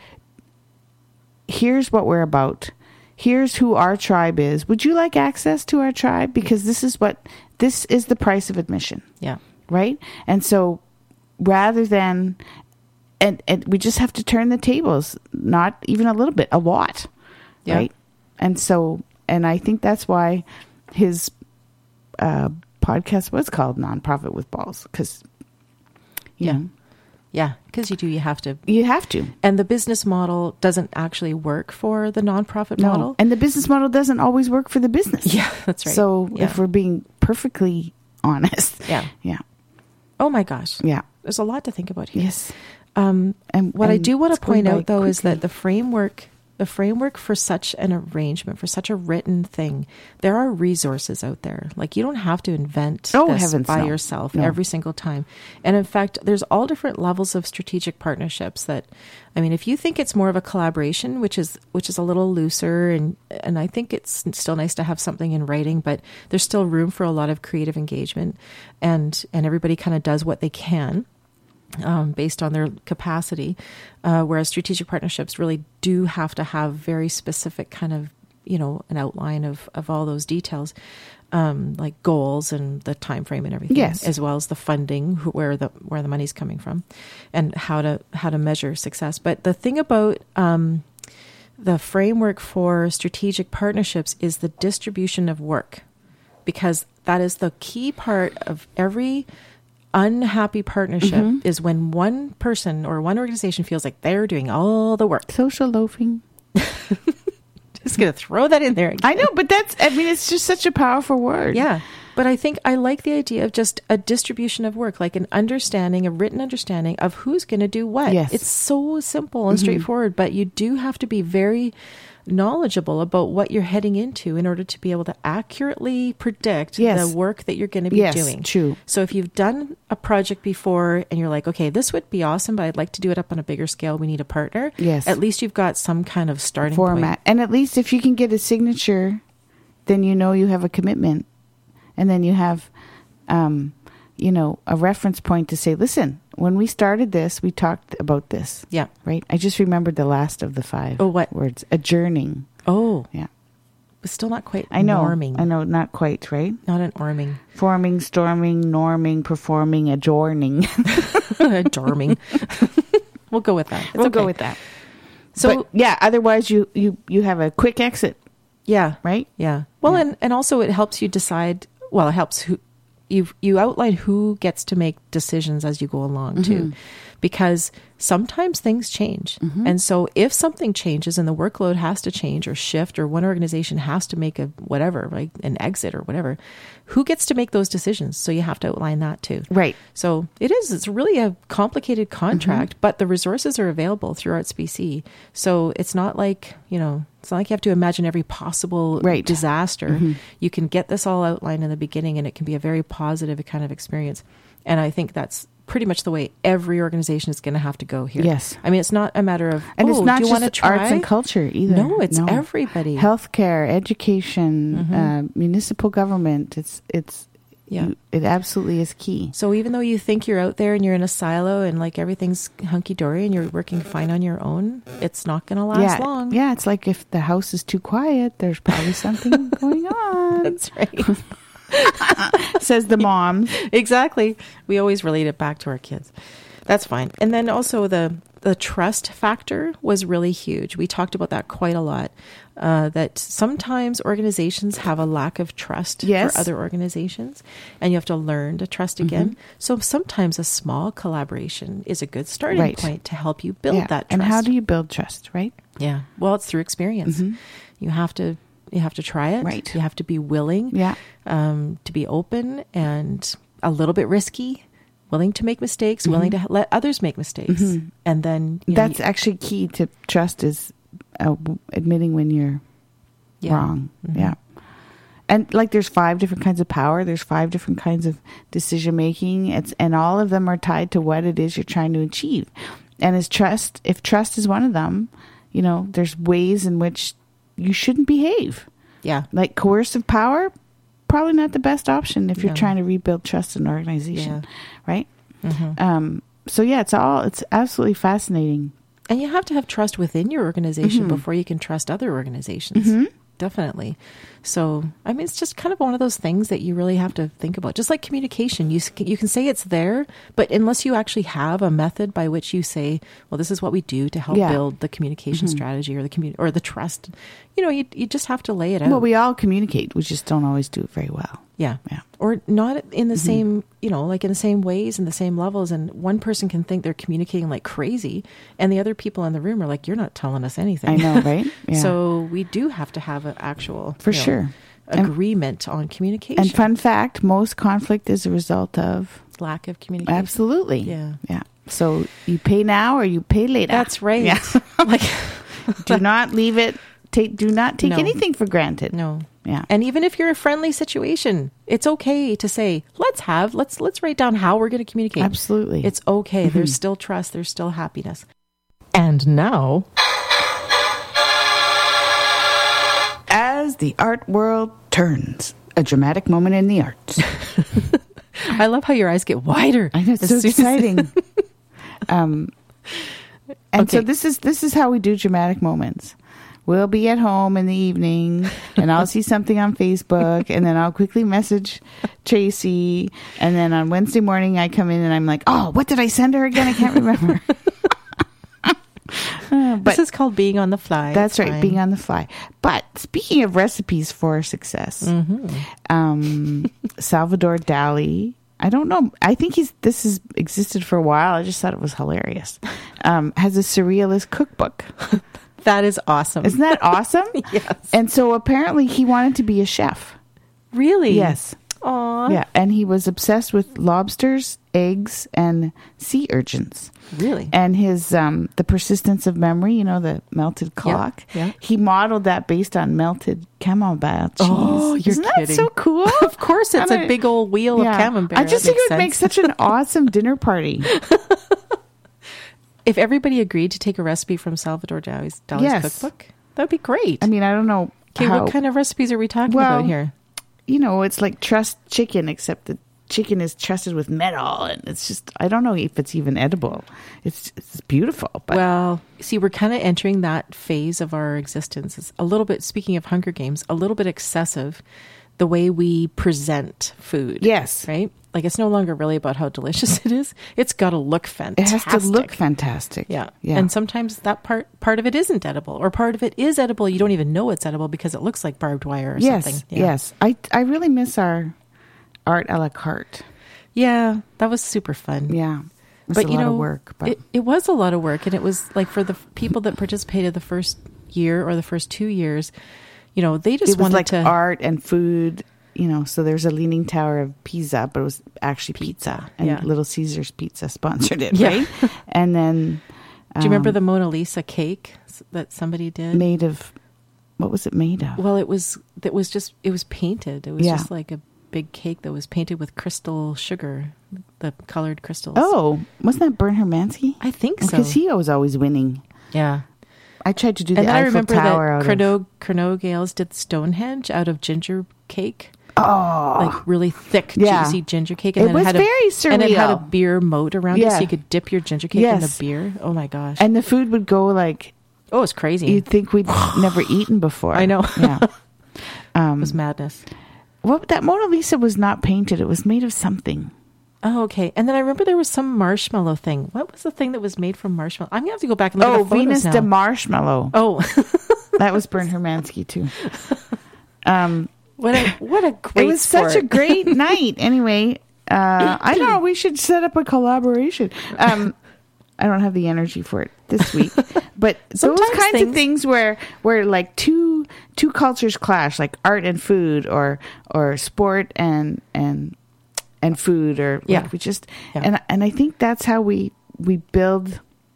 here's what we're about. Here's who our tribe is. Would you like access to our tribe? Because this is what, this is the price of admission,
Yeah.
right? And so rather than, and, and we just have to turn the tables, not even a little bit, a lot,
Yeah.
right? And so, and I think that's why his uh, podcast was called Nonprofit with Balls, because You
Yeah.
know?
Yeah, because you do, you have to.
You have to.
And the business model doesn't actually work for the nonprofit
No.
model.
And the business model doesn't always work for the business.
Yeah, that's right.
So
yeah.
if we're being perfectly honest.
Yeah.
Yeah.
Oh my gosh.
Yeah.
There's a lot to think about here.
Yes.
Um,
And
what I
and
do want to
it's going
point
by
out, though, is
quickly.
that the framework, the framework for such an arrangement, for such a written thing, there are resources out there. Like, you don't have to invent
Oh,
this
heavens,
by
no.
yourself
No.
every single time. And in fact, there's all different levels of strategic partnerships that, I mean, if you think it's more of a collaboration, which is which is a little looser, and and I think it's still nice to have something in writing, but there's still room for a lot of creative engagement, and and everybody kind of does what they can. Um, based on their capacity, uh, whereas strategic partnerships really do have to have very specific kind of, you know, an outline of, of all those details, um, like goals and the time frame and everything,
Yes.
as well as the funding, who, where the where the money's coming from, and how to how to measure success. But the thing about um, the framework for strategic partnerships is the distribution of work, because that is the key part of every unhappy partnership.
Mm-hmm.
Is when one person or one organization feels like they're doing all the work.
Social loafing.
Just going to throw that in there again.
I know, but that's, I mean, it's just such a powerful word.
Yeah. But I think I like the idea of just a distribution of work, like an understanding, a written understanding of who's going to do what.
Yes.
It's so simple and
Mm-hmm.
straightforward, but you do have to be very knowledgeable about what you're heading into in order to be able to accurately predict
Yes.
the work that you're going to be
Yes,
doing.
true.
So if you've done a project before and you're like, okay, this would be awesome, but I'd like to do it up on a bigger scale, we need a partner.
Yes.
At least you've got some kind of starting
Format.
point.
And at least if you can get a signature, then you know you have a commitment. And then you have, um, you know, a reference point to say, listen, when we started this, we talked about this.
Yeah.
Right? I just remembered the last of the five
Oh, what?
words. Adjourning.
Oh,
Yeah.
but still not quite
I know.
norming.
I know. Not quite, right?
Not an orming.
Forming, storming, norming, performing, adjourning.
Dorming. We'll go with that. It's
we'll
okay.
go with that.
So,
But, yeah, otherwise you, you, you have a quick exit,
yeah.
right?
Yeah. Well,
Yeah.
and, and also it helps you decide, well, it helps who you you outline who gets to make decisions as you go along too,
Mm-hmm.
because sometimes things change. And so if something changes and the workload has to change or shift, or one organization has to make a whatever, like an exit or whatever, who gets to make those decisions? So you have to outline that too.
Right.
So it is, it's really a complicated contract, but the resources are available through Arts B C. So it's not like, you know, it's not like you have to imagine every possible
Right.
disaster. You can get this all outlined in the beginning, and it can be a very positive kind of experience. And I think that's pretty much the way every organization is going to have to go here.
Yes.
I mean, it's not a matter of,
And
oh,
it's not
do you want to
just
try?
arts and culture either.
No, it's everybody.
Healthcare, education,
Mhm.
uh, municipal government. It's it's
Yeah.
you- it absolutely is key.
So even though you think you're out there and you're in a silo and like everything's hunky dory and you're working fine on your own, it's not going to last
yeah,
long.
yeah. It's like if the house is too quiet, there's probably something going on.
That's right.
Says the mom.
Exactly. We always relate it back to our kids. That's fine. And then also the the trust factor was really huge. We talked about that quite a lot. Uh, that sometimes organizations have a lack of trust
Yes.
for other organizations, and you have to learn to trust again. So sometimes a small collaboration is a good starting
Right.
point to help you build
Yeah.
that trust.
And how do you build trust? Right.
Yeah. Well, it's through experience.
Mhm.
You have to you have to try it.
Right.
You have to be willing
Yeah.
um, to be open and a little bit risky, willing to make mistakes, willing to h- let others make mistakes.
Mhm.
And then you know,
That's actually key to trust is uh, w- admitting when you're
yeah.
wrong.
Mhm.
Yeah. And like there's five different kinds of power. There's five different kinds of decision making. It's and all of them are tied to what it is you're trying to achieve. And as trust, if trust is one of them, you know, there's ways in which you shouldn't behave.
Yeah.
Like coercive power, probably not the best option if you're
No.
trying to rebuild trust in an organization, right?
Mhm.
Um, so yeah, it's all it's absolutely fascinating.
And you have to have trust within your organization
Mhm.
before you can trust other organizations.
Mhm.
Definitely. So, I mean, it's just kind of one of those things that you really have to think about. Just like communication, you s- you can say it's there, but unless you actually have a method by which you say, well, this is what we do to help
Yeah.
build the communication
Mhm.
strategy or the community or the trust, you know, you you just have to lay it out.
Well, we all communicate. We just don't always do it very well.
Yeah.
Yeah.
Or not in the mm-hmm. same, you know, like in the same ways and the same levels. And one person can think they're communicating like crazy, and the other people in the room are like, you're not telling us anything.
I know, right? Yeah.
So we do have to have an actual
For
you know,
sure.
agreement
and,
on communication.
And fun fact, most conflict is a result of
lack of communication.
Absolutely.
Yeah.
Yeah. So you pay now or you pay later.
That's right.
Yeah.
Like
do not leave it. Take do not take
no.
anything for granted.
No.
Yeah.
And even if you're a friendly situation, it's okay to say, let's have, let's, let's write down how we're going to communicate.
Absolutely.
It's okay. Mm-hmm. There's still trust. There's still happiness. And now,
as the art world turns, a dramatic moment in the arts.
I love how your eyes get wider.
I know, it's so exciting. um, and okay. so this is, this is how we do dramatic moments. We'll be at home in the evening and I'll see something on Facebook and then I'll quickly message Tracy. And then on Wednesday morning, I come in and I'm like, oh, what did I send her again? I can't remember. uh, but
this is called being on the fly.
That's
it's
right.
fine.
Being on the fly. But speaking of recipes for success, mm-hmm. um, Salvador Dali, I don't know. I think he's, this has existed for a while. I just thought it was hilarious. Um, has a surrealist cookbook.
That is awesome.
Isn't that awesome?
Yes.
And so apparently he wanted to be a chef.
Really?
Yes.
Aww.
Yeah. And he was obsessed with lobsters, eggs, and sea urchins.
Really?
And his, um, the persistence of memory, you know, the melted clock.
Yeah. yeah.
He modeled that based on melted camembert cheese.
Oh, you're
Isn't
kidding.
that so cool?
Of course, it's and a I, big old wheel yeah. of camembert.
I just think it would
sense.
make such an awesome dinner party.
If everybody agreed to take a recipe from Salvador Dali's, Dali's
yes.
cookbook, that would be great.
I mean, I don't know.
Okay,
how,
what kind of recipes are we talking
well,
about here?
You know, it's like trust chicken, except the chicken is trusted with metal, and it's just, I don't know if it's even edible. It's it's beautiful. But.
Well, see, we're kind of entering that phase of our existence. It's a little bit, speaking of Hunger Games, a little bit excessive the way we present food.
Yes.
Right? Like, it's no longer really about how delicious it is. It's got to look fantastic.
It has to look fantastic.
Yeah.
yeah.
And sometimes that part part of it isn't edible, or part of it is edible. You don't even know it's edible because it looks like barbed wire or
yes,
something.
Yeah. Yes. I, I really miss our art a la carte.
Yeah. That was super fun.
Yeah. It was
but,
a
you
lot
know,
of work. But
it, it was a lot of work. And it was like for the people that participated the first year or the first two years, you know, they just
it was
wanted
like
to.
art and food. You know, so there's a Leaning Tower of Pisa, but it was actually pizza. pizza and
yeah.
Little Caesars Pizza sponsored it,
yeah.
right? And then...
Um, do you remember the Mona Lisa cake that somebody did?
Made of... What was it made of?
Well, it was, it was just, it was painted. It was
yeah.
just like a big cake that was painted with crystal sugar, the colored crystals.
Oh, wasn't that Bern Hermansky?
I think so.
Because he was always winning.
Yeah.
I tried to do
and
the
then
Eiffel
I remember
Tower
that Crono, Crono Gales did Stonehenge out of ginger cake.
Oh,
like really thick,
yeah.
juicy ginger cake. And
it
then
was
it had
very
a,
surreal.
And it had a beer moat around
yeah.
it, so you could dip your ginger cake
yes.
in the beer. Oh my gosh.
And the food would go like...
Oh, it's crazy.
You'd think we'd never eaten before.
I know.
Yeah. Um,
it was madness.
Well, that Mona Lisa was not painted. It was made of something.
Oh, okay. And then I remember there was some marshmallow thing. What was the thing that was made from marshmallow? I'm going to have to go back and look
oh,
at the photos
Venus
now.
de Marshmallow.
Oh.
That was Bern Hermansky, too. Um...
What a what a great
It was
sport.
such a great night. Anyway, uh, I know we should set up a collaboration. Um, I don't have the energy for it this week, but
Sometimes
those kinds
things-
of things where where like two two cultures clash, like art and food, or or sport and and and food, or
yeah,
like we just
yeah.
and and I think that's how we we build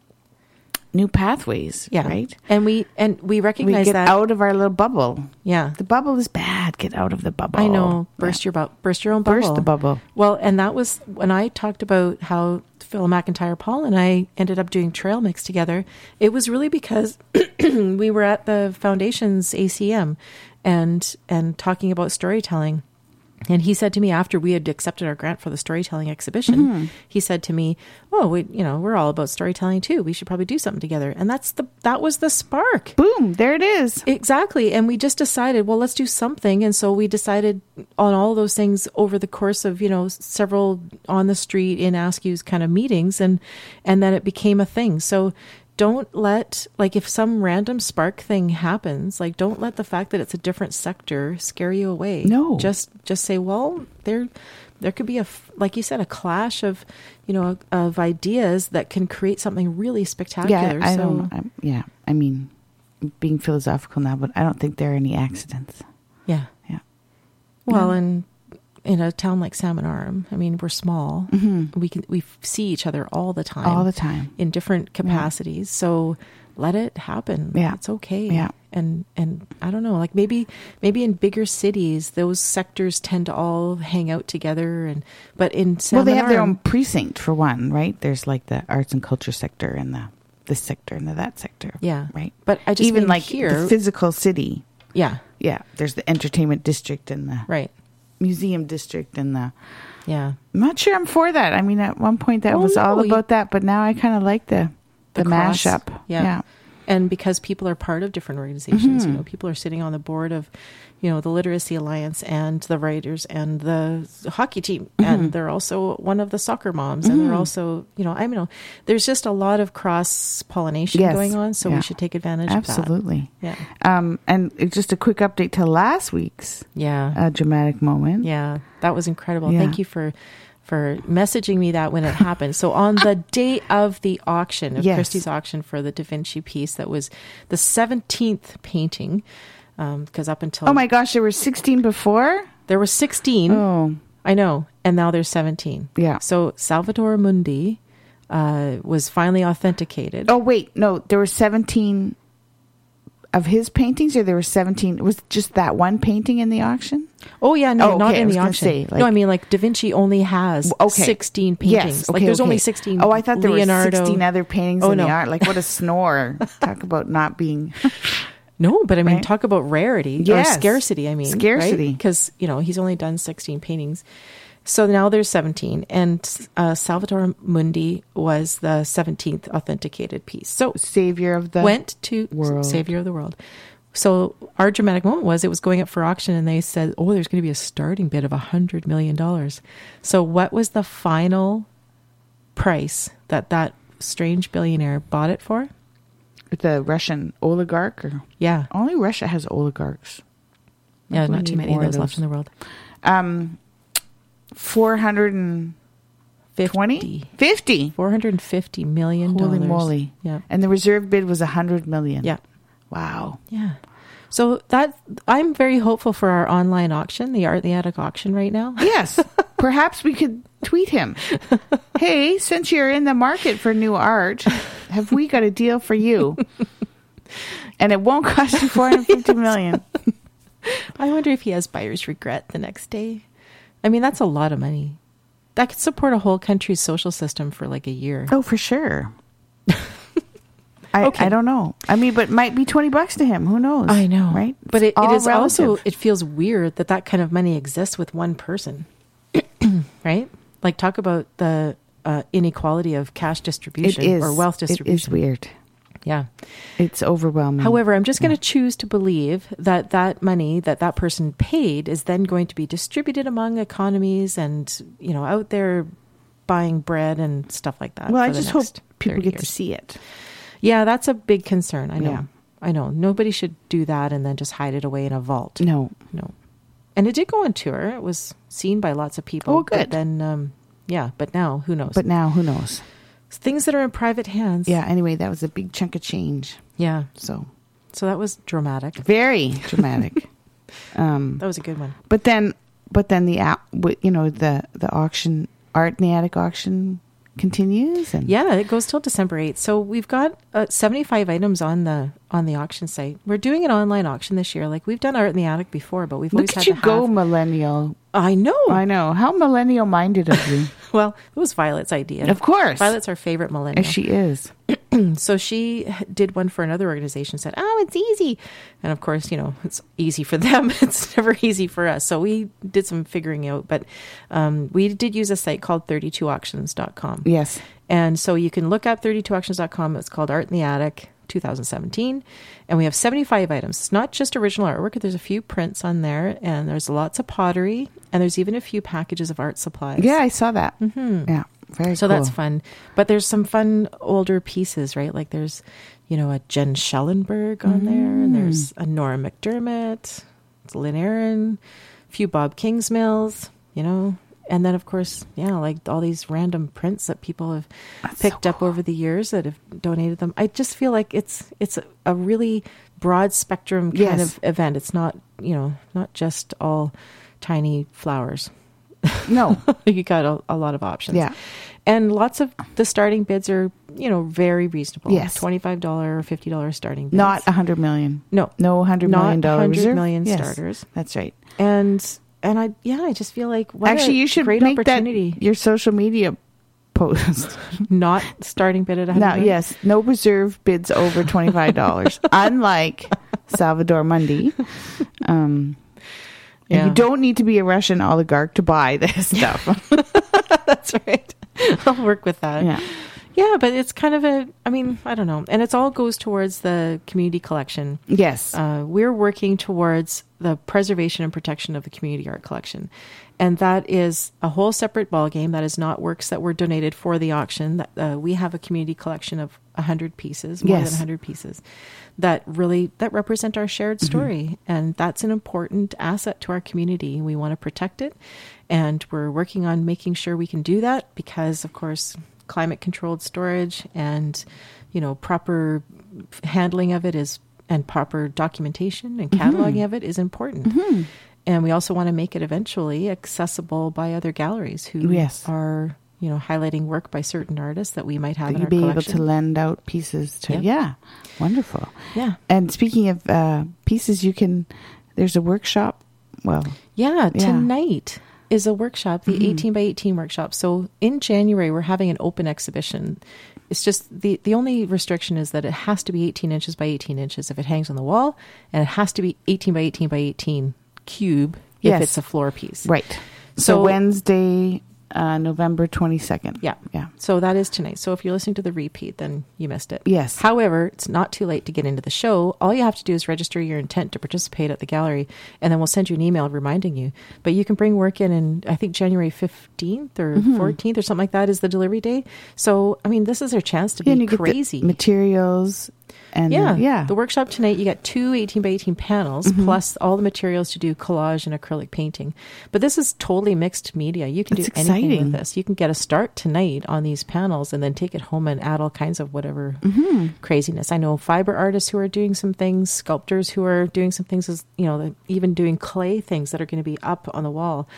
new pathways,
yeah.
right?
And we and we recognize
we get
that
out of our little bubble.
Yeah,
the bubble is bad. Get out of the bubble.
I know. Burst
yeah.
your bu- burst your own bubble.
Burst the bubble.
Well, and that was when I talked about how Phil McIntyre Paul and I ended up doing Trail Mix together. It was really because we were at the Foundation's A C M and and talking about storytelling. And he said to me after we had accepted our grant for the storytelling exhibition, mm-hmm. he said to me, "Oh, we, you know, we're all about storytelling too. We should probably do something together." And that's the that was the spark.
Boom! There it is.
Exactly. And we just decided, well, let's do something. And so we decided on all those things over the course of, you know, several on the street in Askew's kind of meetings, and and then it became a thing. So don't let, like, if some random spark thing happens, like, don't let the fact that it's a different sector scare you away.
No.
Just, just say, well, there, there could be a, f- like you said, a clash of, you know, of ideas that can create something really spectacular.
Yeah, I
so,
don't. I'm, yeah, I mean, being philosophical now, but I don't think there are any accidents.
yeah.
Yeah.
Well,
Yeah.
and in a town like Salmon Arm, I mean, we're small.
Mm-hmm.
We can, we see each other all the time.
All the time.
In different capacities. So let it happen.
Yeah.
It's okay.
Yeah.
And, and I don't know, like maybe, maybe in bigger cities, those sectors tend to all hang out together. And, but in Salmon
Well, they have their
Arm-
own precinct for one, right? There's like the arts and culture sector and the this sector and the that sector.
Yeah.
Right.
But I just
even
mean
like
here,
the physical city.
yeah.
Yeah. There's the entertainment district and the
Right.
museum district and the.
Yeah.
I'm not sure I'm for that. I mean, at one point that
Oh,
was all
no, you-
about that, but now I kind of like the the,
The cross.
mashup.
Yeah.
Yeah.
And because people are part of different organizations,
Mhm.
you know, people are sitting on the board of, you know, the Literacy Alliance and the writers and the hockey team.
Mhm.
And they're also one of the soccer moms. And
Mhm.
they're also, you know, I mean, there's just a lot of cross pollination
Yes.
going on. So
Yeah.
we should take advantage
Absolutely.
of that. Yeah.
Um, and it- just a quick update to last week's
Yeah.
uh, dramatic moment.
Yeah. That was incredible.
Yeah.
Thank you for for messaging me that when it happened. So on the day of the auction, of
Yes.
Christie's auction for the Da Vinci piece, that was the seventeenth painting, because up until
Oh my gosh, there were sixteen before?
there were sixteen.
Oh,
I know, and now there's seventeen.
yeah.
So Salvator Mundi uh, was finally authenticated.
Oh, wait. No, there were seventeen of his paintings, or there were seventeen? Was just that one painting in the auction?
Oh yeah, no,
Oh,
not
okay, I
in
was
the
gonna
auction.
say, like-
no, I mean like Da Vinci only has
Okay.
sixteen paintings.
Yes.
like
Okay,
there's
okay.
only sixteen.
Oh, I thought there
Leonardo.
were sixteen other paintings
Oh,
in
no.
the art. Like, what a snore. Talk about not being...
No, but I mean,
Right?
talk about rarity
Yes.
or scarcity. I mean,
Scarcity.
because you know he's only done sixteen paintings, so now there's seventeen, and uh, Salvator Mundi was the seventeenth authenticated piece. So
Savior of the...
went to
world.
Savior of the World. So our dramatic moment was it was going up for auction, and they said, "Oh, there's going to be a starting bid of a hundred million dollars." So what was the final price that that strange billionaire bought it for?
The Russian oligarch? Or,
Yeah,
only Russia has oligarchs.
yeah,
We
not
need
too many of
more
those left in the world.
Um, four hundred twenty?
Fifty.
fifty.
Four hundred and fifty million dollars.
Holy moly.
Yeah.
And the reserve bid was a hundred million.
Yeah.
Wow.
Yeah. So that I'm very hopeful for our online auction, the Art in the Attic auction right now.
Yes. Perhaps we could tweet him. Hey, since you're in the market for new art, have we got a deal for you? And it won't cost you four hundred fifty million.
I wonder if he has buyer's regret the next day. I mean, that's a lot of money. That could support a whole country's social system for like a year.
Oh, for sure. I,
Okay.
I don't know. I mean, but might be twenty bucks to him. Who knows?
I know.
Right?
But
It's
it, it
all
is also,
relative.
it feels weird that that kind of money exists with one person. Right? Like talk about the uh, inequality of cash
It
distribution
is.
or wealth
It is
distribution.
weird.
Yeah.
It's overwhelming.
However, I'm just going to choose to believe that that money that that person paid is then going to be distributed among economies and, you know, out there buying bread and stuff like that.
well,
for
I
the
just hope
next
people
thirty
get to
years.
see it.
Yeah, that's a big concern. I know.
Yeah.
I know. Nobody should do that and then just hide it away in a vault.
No.
No. And it did go on tour. It was seen by lots of people.
Oh, good.
But then, um, yeah, but now, who knows?
But now, who knows?
Things that are in private hands.
Yeah, anyway, that was a big chunk of change.
Yeah.
So,
So that was dramatic.
very dramatic. um,
That was a good one.
but then, but then the, au- w- you know, the, the auction, Art in the Attic auction continues. And
Yeah, it goes till December eighth. So we've got uh, seventy-five items on the on the auction site. We're doing an online auction this year. Like we've done Art in the Attic before, but we've always
Look at
had
you
to
go,
have-
millennial.
I know.
I know. How millennial minded of you.
Well, it was Violet's idea.
Of course.
Violet's our favorite millennial.
As she is.
So she did one for another organization, said, oh, it's easy. And of course, you know, it's easy for them. It's never easy for us. So we did some figuring out. But um, we did use a site called thirty-two auctions dot com.
Yes.
And so you can look up thirty-two auctions dot com. It's called Art in the Attic twenty seventeen. And we have seventy-five items. It's not just original artwork. There's a few prints on there. And there's lots of pottery. And there's even a few packages of art supplies.
Yeah, I saw that.
Hmm.
Yeah. Very
so
cool.
that's fun. But there's some fun older pieces, right? Like there's, you know, a Jen Schellenberg on mm. there, and there's a Nora McDermott, it's Lynn Aaron, a few Bob Kingsmills, you know. And then, of course, yeah, like all these random prints that people have That's picked so up cool. over the years that have donated them. I just feel like it's it's a, a really broad spectrum kind yes. of event. It's not, you know, not just all tiny flowers.
No.
You got a, a lot of options.
Yeah.
And lots of the starting bids are, you know, very reasonable.
Yes.
twenty-five dollars or fifty dollars starting bids.
Not one hundred million.
No.
No one hundred million dollars
Not one hundred
reserve.
million
yes,
starters.
That's right.
And... And I, yeah, I just feel like what
actually
a
you should
great
make
opportunity.
That your social media post.
Not starting bid at a
no,
hundred.
yes, no reserve bids over twenty five dollars. Unlike Salvador Mundi, um,
yeah.
and you don't need to be a Russian oligarch to buy this stuff.
That's right. I'll work with that.
Yeah.
Yeah, but it's kind of a, I mean, I don't know. And it's all goes towards the community collection.
Yes.
Uh, we're working towards the preservation and protection of the community art collection. And that is a whole separate ballgame. That is not works that were donated for the auction. That, uh, we have a community collection of one hundred pieces, more
yes.
than one hundred pieces, that really, that represent our shared story. Mm-hmm. And that's an important asset to our community. We want to protect it. And we're working on making sure we can do that because, of course, climate controlled storage and, you know, proper handling of it is, and proper documentation and cataloging mm-hmm. of it is important.
Mm-hmm.
And we also want to make it eventually accessible by other galleries who
yes.
are, you know, highlighting work by certain artists that we might have
that
in our
be
collection.
able to lend out pieces to.
Yep.
Yeah. Wonderful.
Yeah.
And speaking of uh, pieces, you can, there's a workshop. Well,
yeah,
yeah.
tonight is a workshop, the
mm-hmm.
eighteen by eighteen workshop. So in January, we're having an open exhibition. It's just the, the only restriction is that it has to be eighteen inches by eighteen inches if it hangs on the wall, and it has to be eighteen by eighteen by eighteen cube
yes.
if it's a floor piece.
Right. So,
So
Wednesday, uh, November twenty-second.
Yeah.
Yeah.
So that is tonight. So if you're listening to the repeat, then you missed it.
Yes.
However, it's not too late to get into the show. All you have to do is register your intent to participate at the gallery, and then we'll send you an email reminding you. But you can bring work in, and I think January fifteenth or mm-hmm. fourteenth or something like that is the delivery day. So, I mean, this is our chance to
yeah,
be
and you
crazy.
Get the materials. And
yeah,
the, yeah.
The workshop tonight, you get two eighteen by eighteen panels, mm-hmm. plus all the materials to do collage and acrylic painting. But this is totally mixed media. You can
That's
do anything
exciting.
with this. You can get a start tonight on these panels and then take it home and add all kinds of whatever
mm-hmm.
craziness. I know fiber artists who are doing some things, sculptors who are doing some things, as you know, even doing clay things that are going to be up on the wall.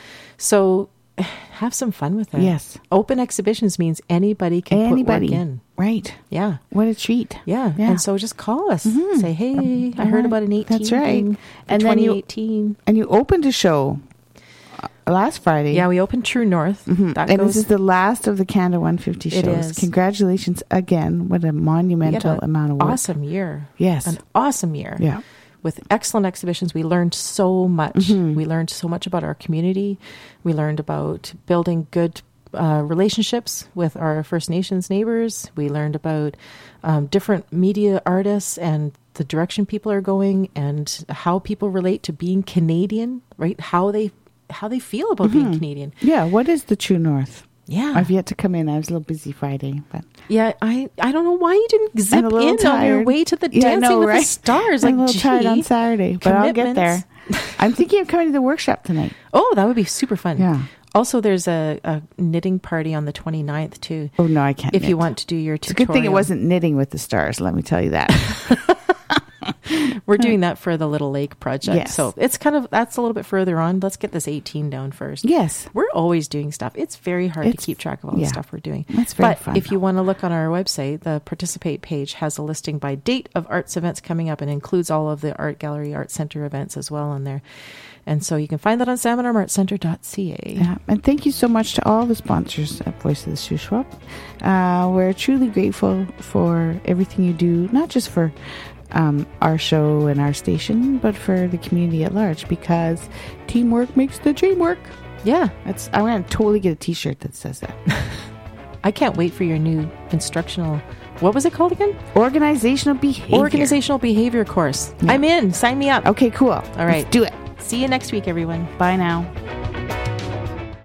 So have some fun with it.
Yes.
Open exhibitions means anybody can
anybody.
put work in.
Right.
Yeah.
What a treat.
Yeah.
yeah.
And so just call us.
Mm-hmm.
Say, hey, I heard about an eighteen
That's right.
thing
and
twenty
then
eighteen.
You, and you opened a show uh, last Friday.
Yeah, we opened True North.
Mm-hmm.
That
and
goes,
this is the last of the Canada one fifty shows.
It is.
Congratulations again. What a monumental
an
amount of work.
Awesome year.
Yes.
An awesome year.
Yeah.
With excellent exhibitions. We learned so much.
Mm-hmm.
We learned so much about our community. We learned about building good uh, relationships with our First Nations neighbors. We learned about um, different media artists and the direction people are going and how people relate to being Canadian, right? How they how they feel about
mm-hmm.
being Canadian.
Yeah. What is the True North?
Yeah.
I've yet to come in. I was a little busy Friday, but
yeah, I, I don't know why you didn't zip in
tired.
on your way to the
yeah,
Dancing
know,
with
right?
the Stars.
I'm
Like,
a little
gee,
tired on Saturday, but I'll get there. I'm thinking of coming to the workshop tonight.
Oh, that would be super fun.
Yeah.
Also, there's a, a knitting party on the twenty-ninth too.
Oh no, I can't.
If
knit.
you want to do your
It's a
tutorial.
good thing it wasn't knitting with the stars. Let me tell you that.
We're doing that for the Little Lake project.
Yes.
So it's kind of, that's a little bit further on. Let's get this eighteen down first.
Yes.
We're always doing stuff. It's very hard
It's-
to keep track of all
yeah.
the stuff we're doing.
That's very
but
fun,
if you
though.
want to look on our website, the participate page has a listing by date of arts events coming up and includes all of the Art Gallery Art Center events as well on there. And so you can find that on salmon arm art center dot c a.
Yeah, and thank you so much to all the sponsors at Voice of the Shuswap. Uh, we're truly grateful for everything you do, not just for um, our show and our station, but for the community at large, because teamwork makes the dream work.
Yeah.
That's, I'm going to totally get a t-shirt that says that.
I can't wait for your new instructional, what was it called again?
Organizational behavior.
Organizational behavior course.
Yeah.
I'm in. Sign me up.
Okay, cool.
All right.
Let's do it.
See you next week, everyone.
Bye now.